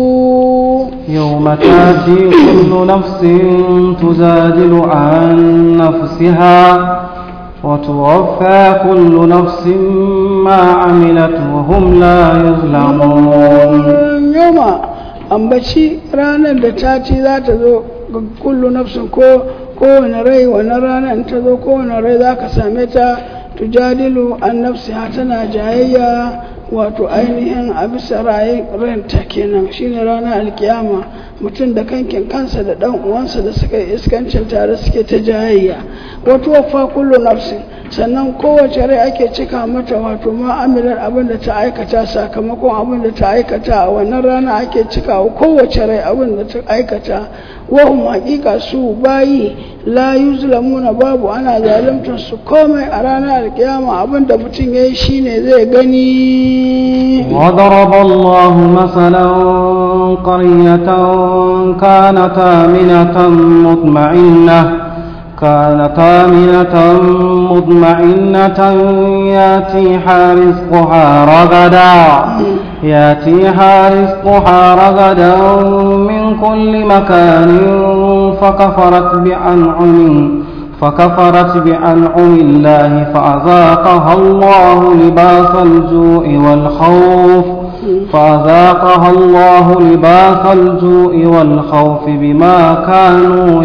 yawma tati kullu nafsin tujadilu an nafsiha wa tuwaffa kullu nafsin ma 'amilat wa hum la yuzlamun yawma ambaci ranar da ta ci za ta zo ga kullu nafsin ko kowane rai wani ranar ta zo kowane rai za ka same ta tujadilu an nafsi tana jayayya wato ainihin a bisa ranta kenan shine ranar alkiyama mutum da kankin kansa da dan uwansa da suka yi iskancin tare suke ta jayayya wato wafa kullu nafsin sannan kowace rai ake cika mata wato ma'amilar abin da ta aikata sakamakon abin da ta aikata a wannan rana ake cika wa kowace rai abin da ta aikata wahum haƙiƙa su bayi la yuzlamuna babu ana zaluntar su komai a ranar alkiyama abin da mutum yayi shine zai gani وضرب الله مثلا قرية كانت آمنة مطمئنة كانت آمنة مطمئنة ياتيها رزقها رغدا ياتيها رزقها رغدا من كل مكان فكفرت بأنعم فكفرت بأنعم الله فأذاقها الله لباس الجوع والخوف فأذاقها الله لباس الجوع والخوف بما كانوا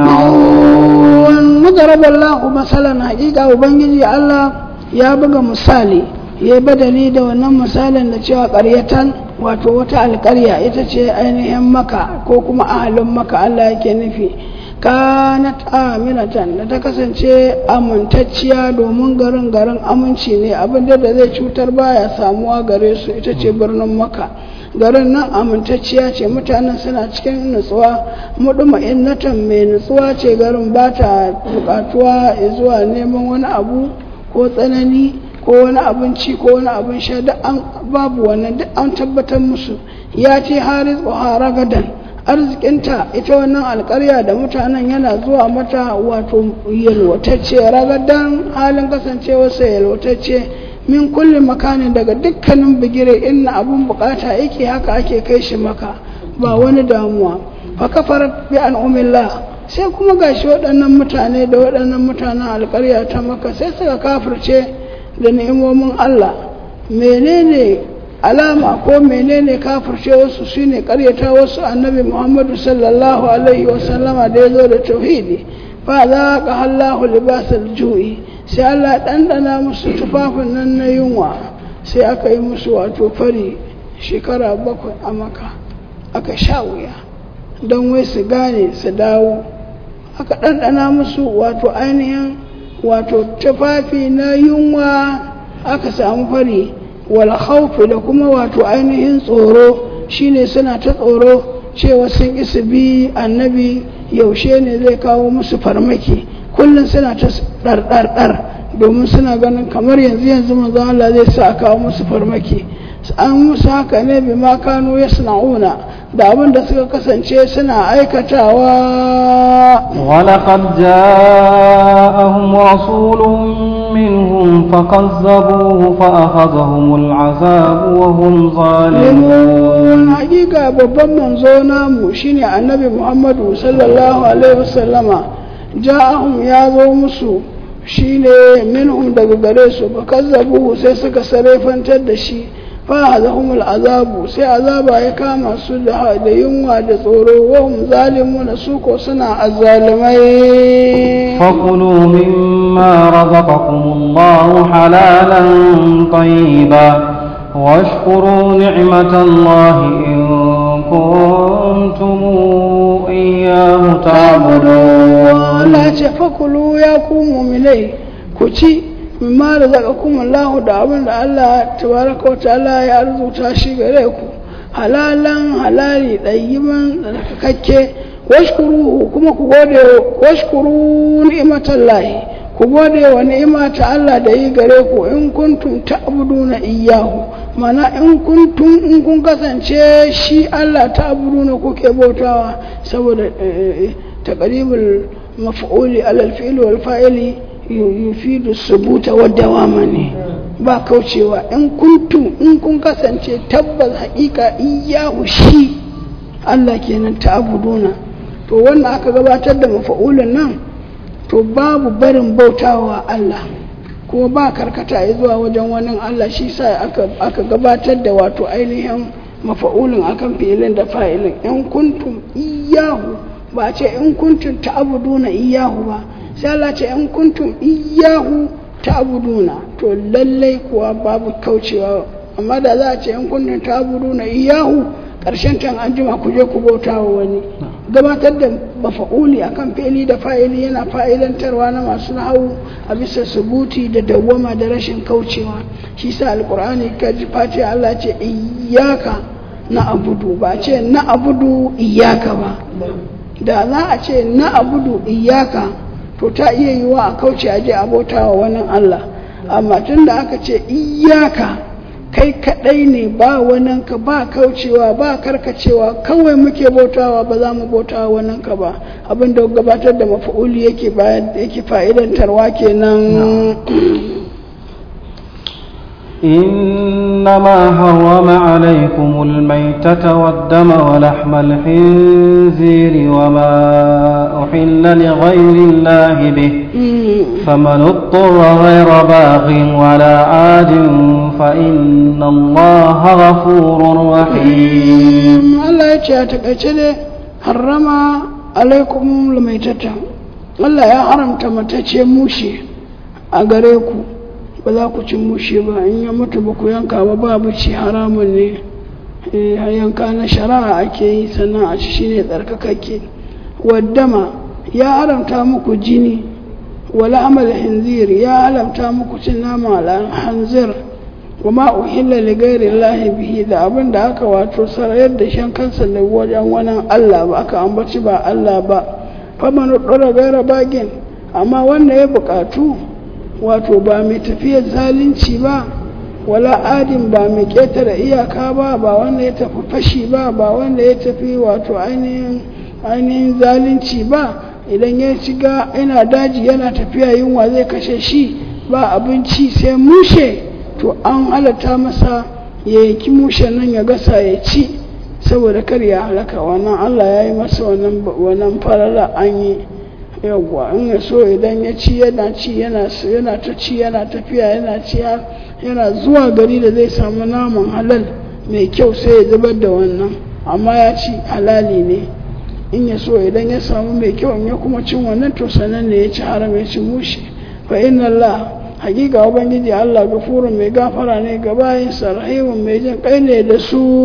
يصنعون وضرب الله مثلا حقيقة وبنجي الله يا بقى مثالي ya badali da wannan misalin da cewa ƙaryatan wato wata alƙarya ita ce ainihin maka ko kuma ahalin maka Allah yake nufi kanat aminatan da ta kasance amintacciya domin garin garin aminci ne abin da zai cutar baya samuwa gare su ita ce birnin maka garin nan amintacciya ce mutanen suna cikin nutsuwa muduma'innatan mai nutsuwa ce garin ba ta bukatuwa zuwa neman wani abu ko tsanani ko wani abinci ko wani abin sha duk an babu wannan duk an tabbatar musu ya ce haris wa ragadan arzikinta ita wannan alƙarya da mutanen yana zuwa mata wato yalwatacce ragadan halin kasancewarsa yalwatacce min kulli makanin daga dukkanin bigire inna abun bukata yake haka ake kai shi maka ba wani damuwa fa kafarat bi an'umillah sai kuma gashi waɗannan mutane da waɗannan mutanen alƙarya ta maka sai suka kafirce da ni'imomin Allah menene alama ko menene kafirce wasu shine ƙaryata wasu annabi Muhammadu sallallahu alaihi wasallama da yazo da tauhidi fa zaqa Allahu libasal ju'i sai Allah dandana musu tufafin nan na yunwa sai aka yi musu wato fari shekara bakwai a Makka aka sha wuya don wai su gane su dawo aka ɗanɗana musu wato ainihin wato tufafi na yunwa aka samu fari wal khawfi da kuma wato ainihin tsoro shine suna ta tsoro cewa sun isa bi annabi yaushe ne zai kawo musu farmaki kullum suna ta ɗarɗarɗar domin suna ganin kamar yanzu yanzu manzo Allah zai sa kawo musu farmaki an musu haka ne bi ma kanu yasna'una da abin da suka kasance suna aikatawa walaqad ja'ahum rasulun minhum fakazzabuhu fa akhadhahum al'azab wa hum zalimun hakika babban manzo namu shine annabi Muhammadu sallallahu alaihi wasallama ja'ahum ya zo musu shine minhum daga gare su fakazzabuhu sai suka sarefantar da shi فأخذهم العذاب سي عذاب يكاما سدها لينوى دثورو وهم ظالمون سوكو صنع الظالمين فكلوا مما رزقكم الله حلالا طيبا واشكروا نعمة الله إن كنتم إياه تعبدون لا تفكلوا يقوموا إليه كتي mimma razaqakum Allah da abin da Allah tabaraka wa ta'ala ya arzuta shi gare ku halalan halali dayyiban tsarkakakke washkuru kuma ku gode washkuru ni'matallahi ku gode wa ni'mata Allah da yi gare ku in kuntum ta'buduna iyyahu mana in kuntum in kun kasance shi Allah ta'buduna kuke bautawa saboda taqribul maf'uli alal fi'li wal fa'ili yufidu subuta wa dawama ne ba kaucewa in kuntum in kun kasance tabbas haƙiƙa iyahu shi Allah kenan ta'buduna to wannan aka gabatar da mafa'ulun nan to babu barin bautawa Allah kuma ba karkata zuwa wajen wani Allah shi sa aka aka gabatar da wato ainihin mafa'ulun akan fi'ilin da fa'ilin in kuntum iyahu ba ce in kuntum ta'buduna iyahu ba sai Allah ce in kuntum iyyahu ta'buduna to lallai kuwa babu kaucewa amma da za a ce in kuntum ta'buduna iyyahu karshen tan anjima ku je ku bauta wa wani gabatar da mafa'uli akan fi'ili da fa'ili yana fa'ilantarwa na masu nahawu a bisa subuti da dawwama da rashin kaucewa shi sa alqur'ani ka ji fati Allah ce iyyaka na'budu ba ce na'budu iyyaka ba da za a ce na'budu iyyaka to ta iya yi wa a kauce aje abota wa wani Allah amma tun da aka ce iyaka kai kadai ne ba waninka ba kaucewa ba karkacewa kawai muke bautawa ba za mu bautawa waninka ba abinda gabatar da mafa'uli yake bayan yake fa'idantarwa kenan إنما حرم عليكم الميتة والدم ولحم الخنزير وما أحل لغير الله به فمن اضطر غير باغ ولا عاد فإن الله غفور رحيم الله يتشاتك حرم عليكم الميتة الله يا حرمت متى موشي أغريكم ba za ku cin mushe ba in ya mutu ba ku yanka ba babu ci haramun ne yanka na shari'a ake yi sannan a ci shine tsarkakakke waddama ya haramta muku jini wala amal hinzir ya haramta muku cin nama al hanzir kuma uhilla li ghairi llahi bihi da abin da aka wato sarayar da shan kansa da wajen wani Allah ba aka ambaci ba Allah ba faman dora gaira bagin amma wanda ya bukatu wato ba mai tafiyar zalunci ba wala adin ba mai ketare iyaka ba ba wanda ya tafi fashi ba ba wanda ya tafi wato ainihin ainihin zalunci ba idan ya shiga yana daji yana tafiya yunwa zai kashe shi ba abinci sai mushe to an halatta masa ya yanki mushen nan ya gasa ya ci saboda kar ya halaka wannan Allah ya yi masa wannan wannan farala an yi yawwa in ya so idan ya ci yana ci yana yana ta ci yana tafiya yana ci yana zuwa gari da zai samu naman halal mai kyau sai ya zubar da wannan amma ya ci halali ne in ya so idan ya samu mai kyau in ya kuma cin wannan to sanan ne ya ci haram ya ci mushi fa inna Allah hakika ubangiji Allah gafurun mai gafara ne ga bayinsa rahimun mai jin kai ne da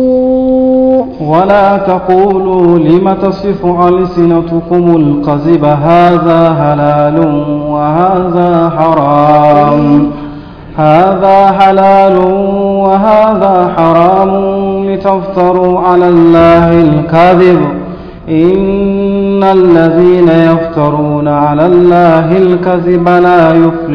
su ولا تقولوا لم تصف ألسنتكم الكذب هذا حلال وهذا حرام هذا حلال وهذا حرام لتفتروا على الله الكذب إن الذين يفترون على الله الكذب لا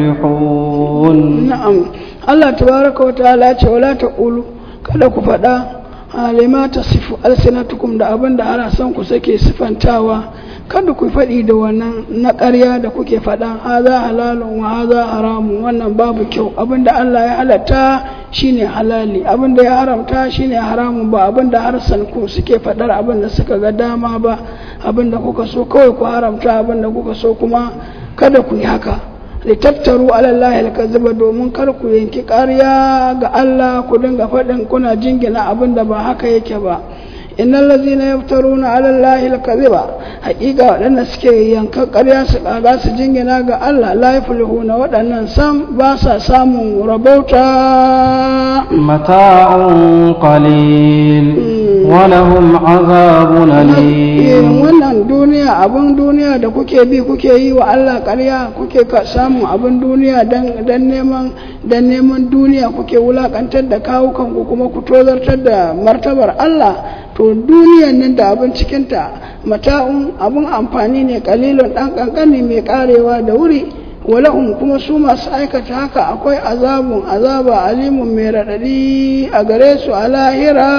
يفلحون. نعم الله تبارك وتعالى ولا تقولوا kada ku faɗa lima tasifu alsinatukum da abin da harasan ku suke sifantawa kada ku faɗi da wannan na ƙarya da kuke faɗa haza halalun wa haza haramun wannan babu kyau abinda Allah ya halatta shine halali abinda ya haramta shine haramun ba abinda harsan ku suke faɗar abinda suka ga dama ba abinda kuka so kawai ku haramta abinda kuka so kuma kada ku yi haka litaftaru ala Allah alkaziba domin kar ku yanki ƙarya ga Allah ku dinga faɗin kuna jingina abinda ba haka yake ba innal ladzina yaftaruna ala allahi alkaziba haqiqa wadannan suke yankan ƙarya su kaga su jingina ga Allah la yaflihuna wadannan sam ba sa samun rabauta mata'un qalil wa lahum azabun alim wannan duniya abun duniya da kuke bi kuke yi wa Allah ƙarya kuke samun abun duniya dan dan neman dan neman duniya kuke wulakantar da kawukan ku kuma ku tozartar da martabar Allah to duniyan nan da abin cikinta mata'un abin amfani ne kalilun dan kankani mai karewa da wuri walahum kuma su masu aikata haka akwai azabun azaba alimun mai radadi a gare su a lahira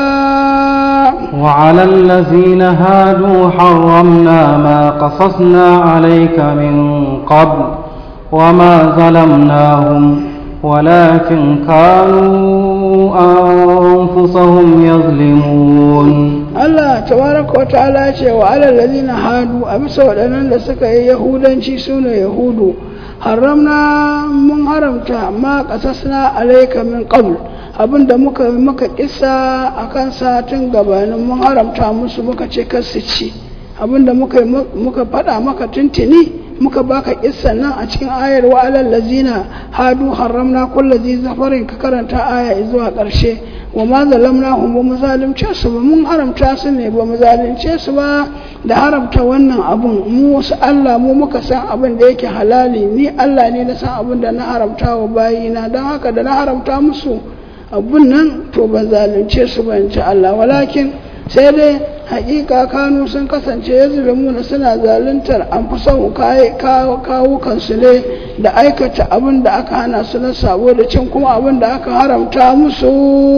wa alal ladzina hadu harramna ma qasasna alayka min qabl wa ma zalamnahum ولكن كانوا أنفسهم يظلمون الله تبارك وتعالى وعلى الذين هادوا أبسوا لنا لسك يهودا شيسون يهود حرمنا من حرمتا ما قصصنا عليك من قبل abinda muka maka kissa akan satin gabanin mun haramta musu muka ce kasici abinda muka muka fada maka tuntuni muka baka kissan nan a cikin ayar wa alal lazina hadu haramna kulli zafarin ka karanta aya zuwa ƙarshe wa ma zalamnahum ba muzalimce su ba mun haramta su ne ba muzalimce su ba da haramta wannan abun mu wasu Allah mu muka san abin da yake halali ni Allah ne na san abin da na haramta wa bayina don haka da na haramta musu abun nan to ban zalunce su ba in ci Allah walakin sai dai hakika kanu sun kasance ya zulmuna suna zaluntar an fi son kawo kansu ne da aikata abin da aka hana su na sabo da cin kuma abin da aka haramta musu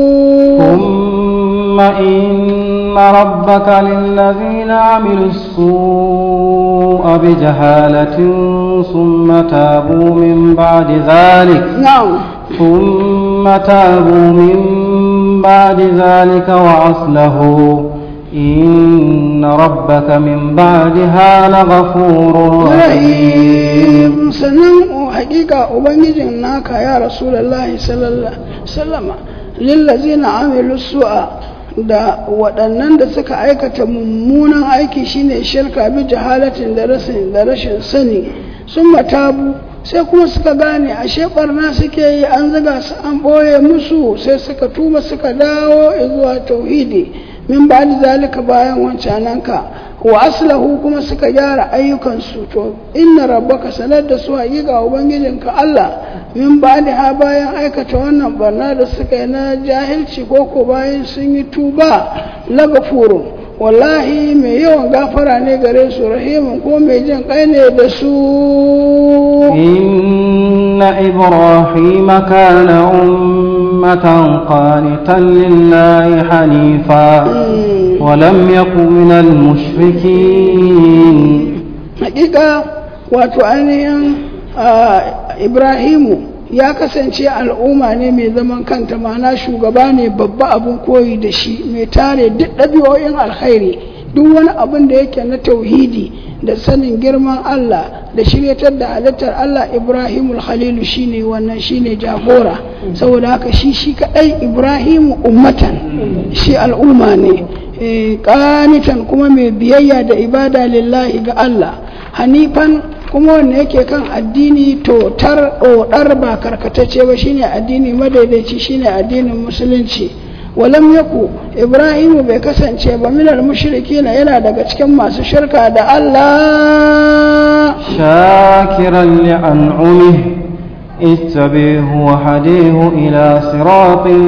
thumma inna rabbaka lillazina amilu su'a bi jahalatin thumma tabu min ba'di dhalik na'am thumma tabu min ba'di dhalika wa aslahu إن ربك من بعدها لغفور رحيم سنن حقيقة وبنجن ناكا يا رسول الله صلى الله عليه وسلم للذين عملوا السوء da waɗannan da suka aikata mummunan aiki shine shirka bi jahalatin da rashin da rashin sani sun matabu sai kuma suka gane ashe barna suke yi an zuga su an ɓoye musu sai suka tuba suka dawo zuwa tauhidi min ba da zalika bayan wancananka wa aslahu kuma suka gyara ayyukansu to inna rabbaka sanar da su haƙiƙa ubangijinka Allah min ba da ha bayan aikata wannan barna da suka yi na jahilci ko ko bayan sun yi tuba lagafurun wallahi mai yawan gafara ne gare su rahimun ko mai jin kai ne da su inna ibrahima kana ummatan qanitan lillahi hanifa wa lam yakun minal mushrikin hakika wato ainihin ibrahimu ya kasance al'umma ne mai zaman kanta ma'ana shugaba ne babba abun koyi da shi mai tare duk ɗabi'o'in alkhairi duk wani abin da yake na tauhidi da sanin girman Allah da shiryatar da halittar Allah Ibrahimul Khalilu shine wannan shine jagora saboda haka shi shi kadai Ibrahimu ummatan shi al'umma ne qanitan kuma mai biyayya da ibada lillahi ga Allah hanifan kuma wanda yake kan addini totar ɗoɗar ba karkatacce ba shine addini madaidaici shine addinin musulunci. walam yaku ibrahimu bai kasance ba minal mushrikina yana daga cikin masu shirka da Allah. shakiran li'an'umihi ittabi'uhu wa hadihu ila siratin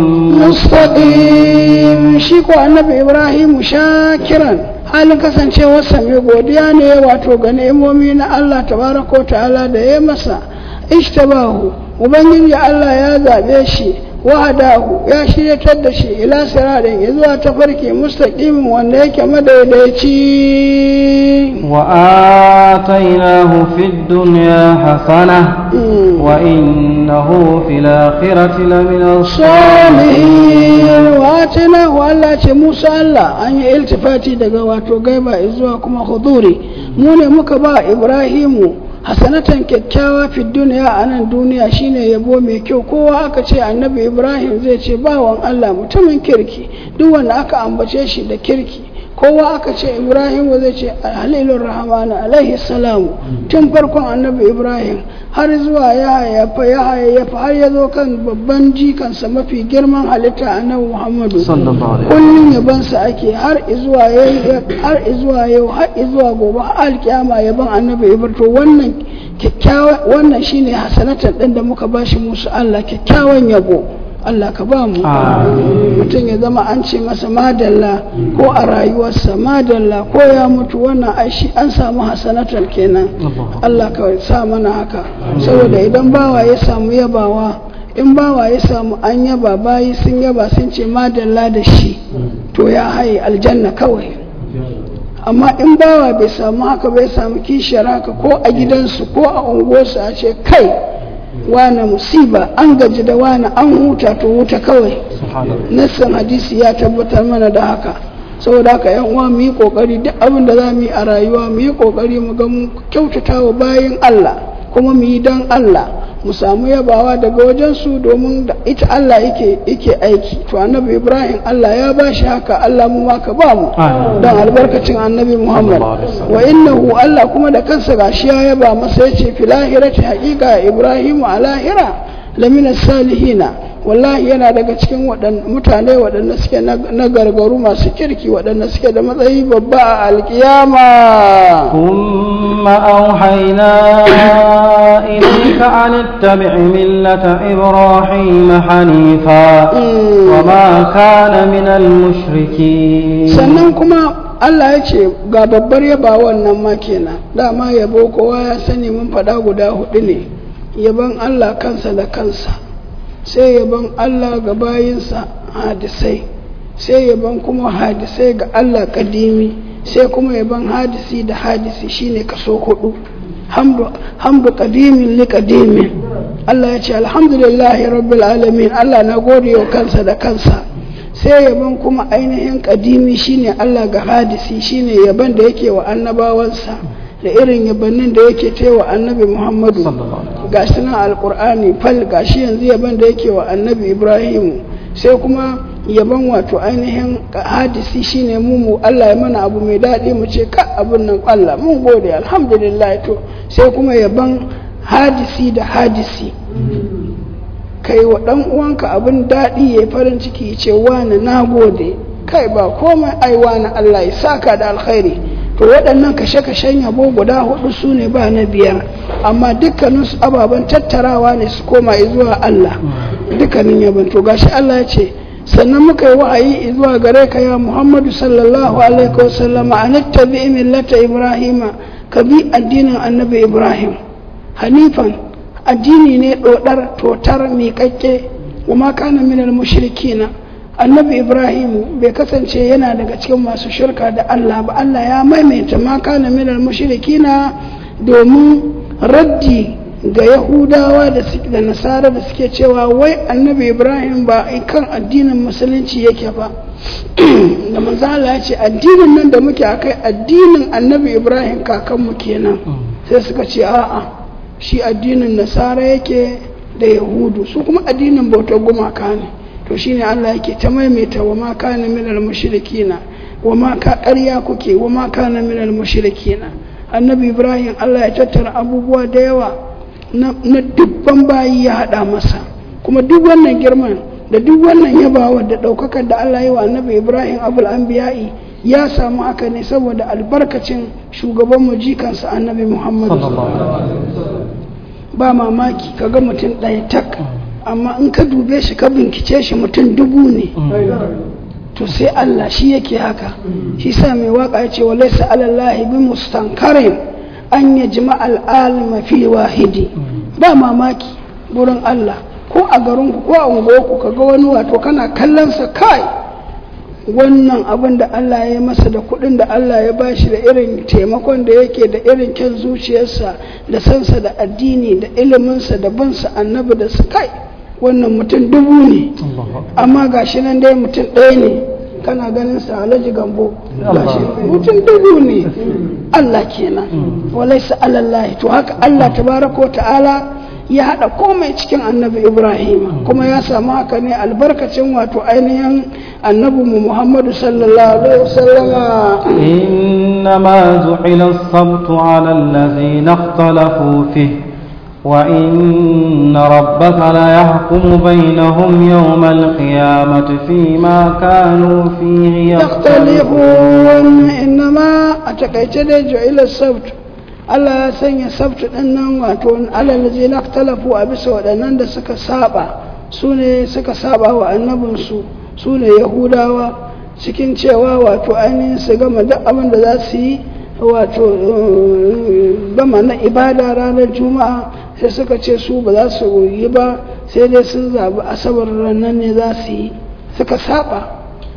mustaqim. shi ko annabi ibrahimu shakiran halin kasancewarsa mai godiya ne wato ga ni'imomi na Allah tabaraka wa ta'ala da ya masa. ishtabahu ubangiji Allah ya zabe shi wahadahu ya shiryatar da shi ila siratin ya zuwa tafarki mustaqimin wanda yake madaidaici. wa atainahu fid dunya hasana wa innahu fil akhirati lamina salihin. wa atainahu Allah ce Musa Allah an yi iltifati daga wato gaiba zuwa kuma huduri. mu ne muka ba Ibrahimu hasanatan kyakkyawa fi duniya a nan duniya shine yabo mai kyau. kowa aka ce annabi Ibrahim zai ce bawan Allah mutumin kirki, duk wanda aka ambace shi da kirki. kowa aka ce Ibrahim zai ce halilur rahman alaihi salamu. tun farkon annabi Ibrahim har zuwa ya hayyafa ya hayyafa har ya zo kan babban jikansa mafi girman halitta annabi Muhammadu kullum yabansa ake har zuwa har zuwa yau har zuwa gobe har alkiyama yaban annabi Ibrahim. to wannan kyakkyawa wannan shine hasanatan din da muka bashi musu Allah kyakkyawan yabo. Allah ka ba mu mutum ya zama an ce masa madalla ko a rayuwarsa madalla ko ya mutu wannan aishi an samu hasanatar kenan. Allah ka sa mana haka saboda idan bawa ya samu yabawa in bawa ya samu an yaba bayi sun yaba sun ce madalla da shi to ya haye aljanna kawai. amma in bawa bai samu haka bai samu kishiyar haka ko a gidansu ko a unguwarsu a ce kai wane musiba an gaji da wane an huta to huta kawai. nassan hadisi ya tabbatar mana da haka. saboda haka yan uwa mu yi kokari duk abin da za mu yi a rayuwa mu yi kokari mu ga mu kyautata wa bayin Allah kuma mu yi dan Allah mu samu yabawa daga wajen su domin da ita Allah yake yake aiki. to annabi Ibrahim Allah ya bashi haka Allah mu ma ka ba mu dan albarkacin annabi Muhammad. wa innahu Allah kuma da kansa gashi ya yaba masa yace fil ahirati haqiqa Ibrahim a lahira lamina salihina wallahi yana daga cikin waɗannan mutane waɗanda suke na gargaru masu kirki waɗanda suke da matsayi babba a alkiyama. thumma awhayna ilayka an ittabi' millata ibrahim hanifa wa ma kana minal mushrikeen. sannan kuma Allah ya ce ga babbar yaba wannan ma kenan. dama yabo kowa ya sani mun faɗa guda hudu ne. yaban Allah kansa da kansa, sai yaban Allah ga bayinsa hadisai, sai yaban kuma hadisai ga Allah kadimi, sai kuma yaban hadisi da hadisi shine kaso hudu. hamdu hamdu qadimin li qadimin. Allah ya ce alhamdulillahi rabbil alamin. Allah na gode wa kansa da kansa. sai yaban kuma ainihin kadimi shine Allah ga hadisi shine yaban da yake wa annabawansa da irin yabannin da yake taiwa annabi Muhammadu gashi na alkur'ani fal gashi yanzu yaban da yake wa annabi Ibrahim. sai kuma yaban wato ainihin hadisi shine mu mu Allah ya mana abu mai daɗi mu ce ka abin nan Allah mun gode alhamdulillah. to sai kuma yaban hadisi da hadisi kai wa dan uwanka abin daɗi yayi farin ciki ya ce wani nagode kai ba komai ai wani Allah ya saka da alkhairi. to waɗannan kashe-kashen yabo guda hudu su ne ba na biyar, amma dukkaninsu ababen tattarawa ne su koma zuwa Allah dukkanin yabon. to gashi Allah ya ce sannan muka yi wa'ayi zuwa gare ka ya Muhammadu sallallahu alaihi wasallam an tabi'i millata Ibrahima, ka bi addinin annabi Ibrahim hanifan addini ne dodar totar miƙaƙƙe wa ma kana minal mushrikina. annabi Ibrahim bai kasance yana daga cikin masu shirka da Allah ba. Allah ya maimaita ma kana minal mushrikina domin raddi ga Yahudawa da suke da Nasara da suke cewa wai annabi Ibrahim ba kan addinin musulunci yake ba. da manzo Allah ya ce addinin nan da muke akai addinin annabi Ibrahim kakanmu kenan. sai suka ce a'a shi addinin Nasara yake da Yahudu, su kuma addinin bautar gumaka ne. to shine Allah yake ta maimaita wa ma kana minal mushrikina wa ma ka ƙarya kuke wa ma kana minal mushrikina. annabi Ibrahim Allah ya tattara abubuwa da yawa na dubban bayi ya haɗa masa, kuma duk wannan girman da duk wannan yabawa da ɗaukakar da Allah ya wa annabi Ibrahim abul anbiya'i ya samu haka ne saboda albarkacin shugaban mu jikansa annabi Muhammadu. Ba mamaki kaga mutum ɗaya tak, amma in ka dube shi ka bincike shi mutum dubu ne. To sai Allah shi yake haka, shi sa mai waka ya ce wa laysa alallahi bi mustankarin an yajma al-alima fi wahidi. Ba mamaki gurin Allah ko a garin ku ko a unguwarku kaga wani wato kana kallon sa kai wannan abin da Allah ya masa da kuɗin da Allah ya bashi da irin taimakon da yake da irin kyan zuciyarsa da sansa da addini da iliminsa da bansa annabi da su kai wannan mutum dubu ne, amma gashi nan dai mutum ɗaya ne kana ganin sa Alhaji Gambo, mutum dubu ne. Allah kenan walaysa alallahi. To haka Allah tabaraka ta'ala ya haɗa komai cikin annabi Ibrahim, kuma ya samu haka ne albarkacin wato ainihin annabi mu Muhammadu sallallahu alaihi wasallama. innama ju'ila as-sabtu 'ala alladhina ikhtalafu fihi wa inna rabbaka la yahkumu bainahum yawma al-qiyamati fima kanu fihi yakhtalifun. innama atakaice da ju'ila as-sabtu Allah ya sanya sabtu ɗin nan wato alalazi na talafu a bisa waɗannan da suka saba, su ne suka saba wa annabinsu, su ne Yahudawa, cikin cewa wato ainihin su gama duk abin da za su yi wato gama na ibada ranar juma'a, sai suka ce su ba za su yi ba sai dai sun zaɓi asabar ranar ne za su yi, suka saba.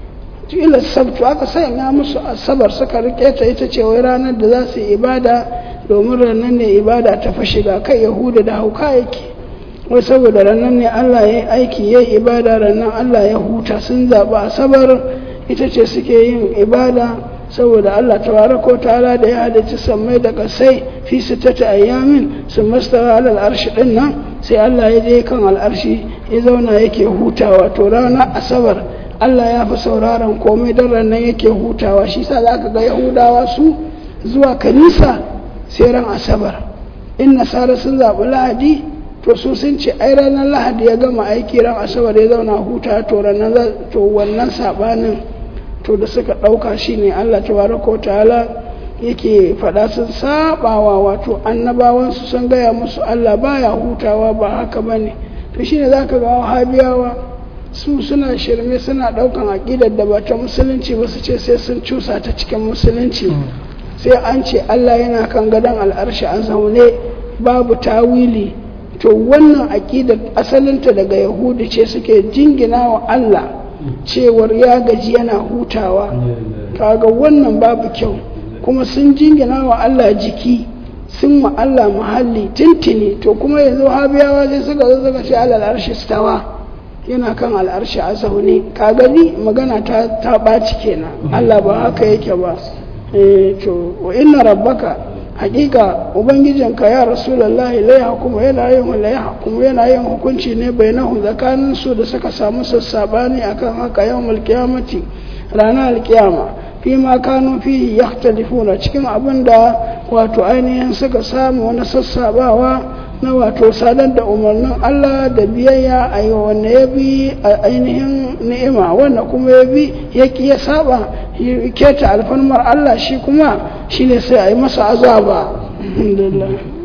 ila sabtu aka sanya musu asabar suka rike ta ita ce wai ranar da za su yi ibada, domin ranar ne ibada ta fi shiga kai Yahuda da hauka yake, wai saboda ranar ne Allah ya yi aiki ya yi ibada, ranar Allah ya huta, sun zaɓi asabar ita ce suke yin ibada saboda Allah tabaraka wa ta'ala da ya halicci sammai da kasai fi sittati ayyamin sun mastawa alal arshi din nan, sai Allah ya je kan al'arshi ya zauna yake hutawa. To ranar asabar Allah ya fi sauraron komai don ranar yake hutawa, shi sa za ka ga Yahudawa su zuwa kanisa sai ran asabar. In nasara sun zaɓi lahadi to su sun ce ai ranar lahadi ya gama aiki ran asabar ya zauna huta, to ranar to wannan sabanin to da suka ɗauka shi ne Allah tabaraka wa ta'ala yake faɗa sun sabawa wato annabawansu sun gaya musu Allah baya hutawa, ba haka bane. To shine zaka ga wahabiyawa su suna shirme suna ɗaukan aƙidar da ba ta musulunci ba, su ce sai sun cusa ta cikin musulunci, sai an ce Allah yana kan gadon al'arshi a zaune babu tawili. To wannan aƙidar asalinta daga Yahudi ce, suke jingina wa Allah cewar ya gaji yana hutawa, kaga wannan babu kyau. Kuma sun jingina wa Allah jiki, sun wa Allah muhalli tintini. To kuma yanzu habiyawa sai suka zo suka ce alal arshi stawa, yana kan al'arshi a zaune, ka gani magana ta ta ɓaci kenan. Allah ba haka yake ba. eh to wa inna rabbaka hakika ubangijinka ya rasulullahi la yahkumu yana yin la yahkumu yana yin hukunci ne bainahum tsakanin su da suka samu sassabani akan haka yawmul qiyamati, ranar alkiyama, fi ma kanu fihi yahtalifuna, cikin abinda wato ainihin suka samu wani sassabawa na wato sadar da umarnin Allah da biyayya a yi wanda ya bi a ainihin ni'ima, wanda kuma ya bi ya ki ya saba keta alfarmar Allah, shi kuma shi ne sai a yi masa azaba. Alhamdulillah.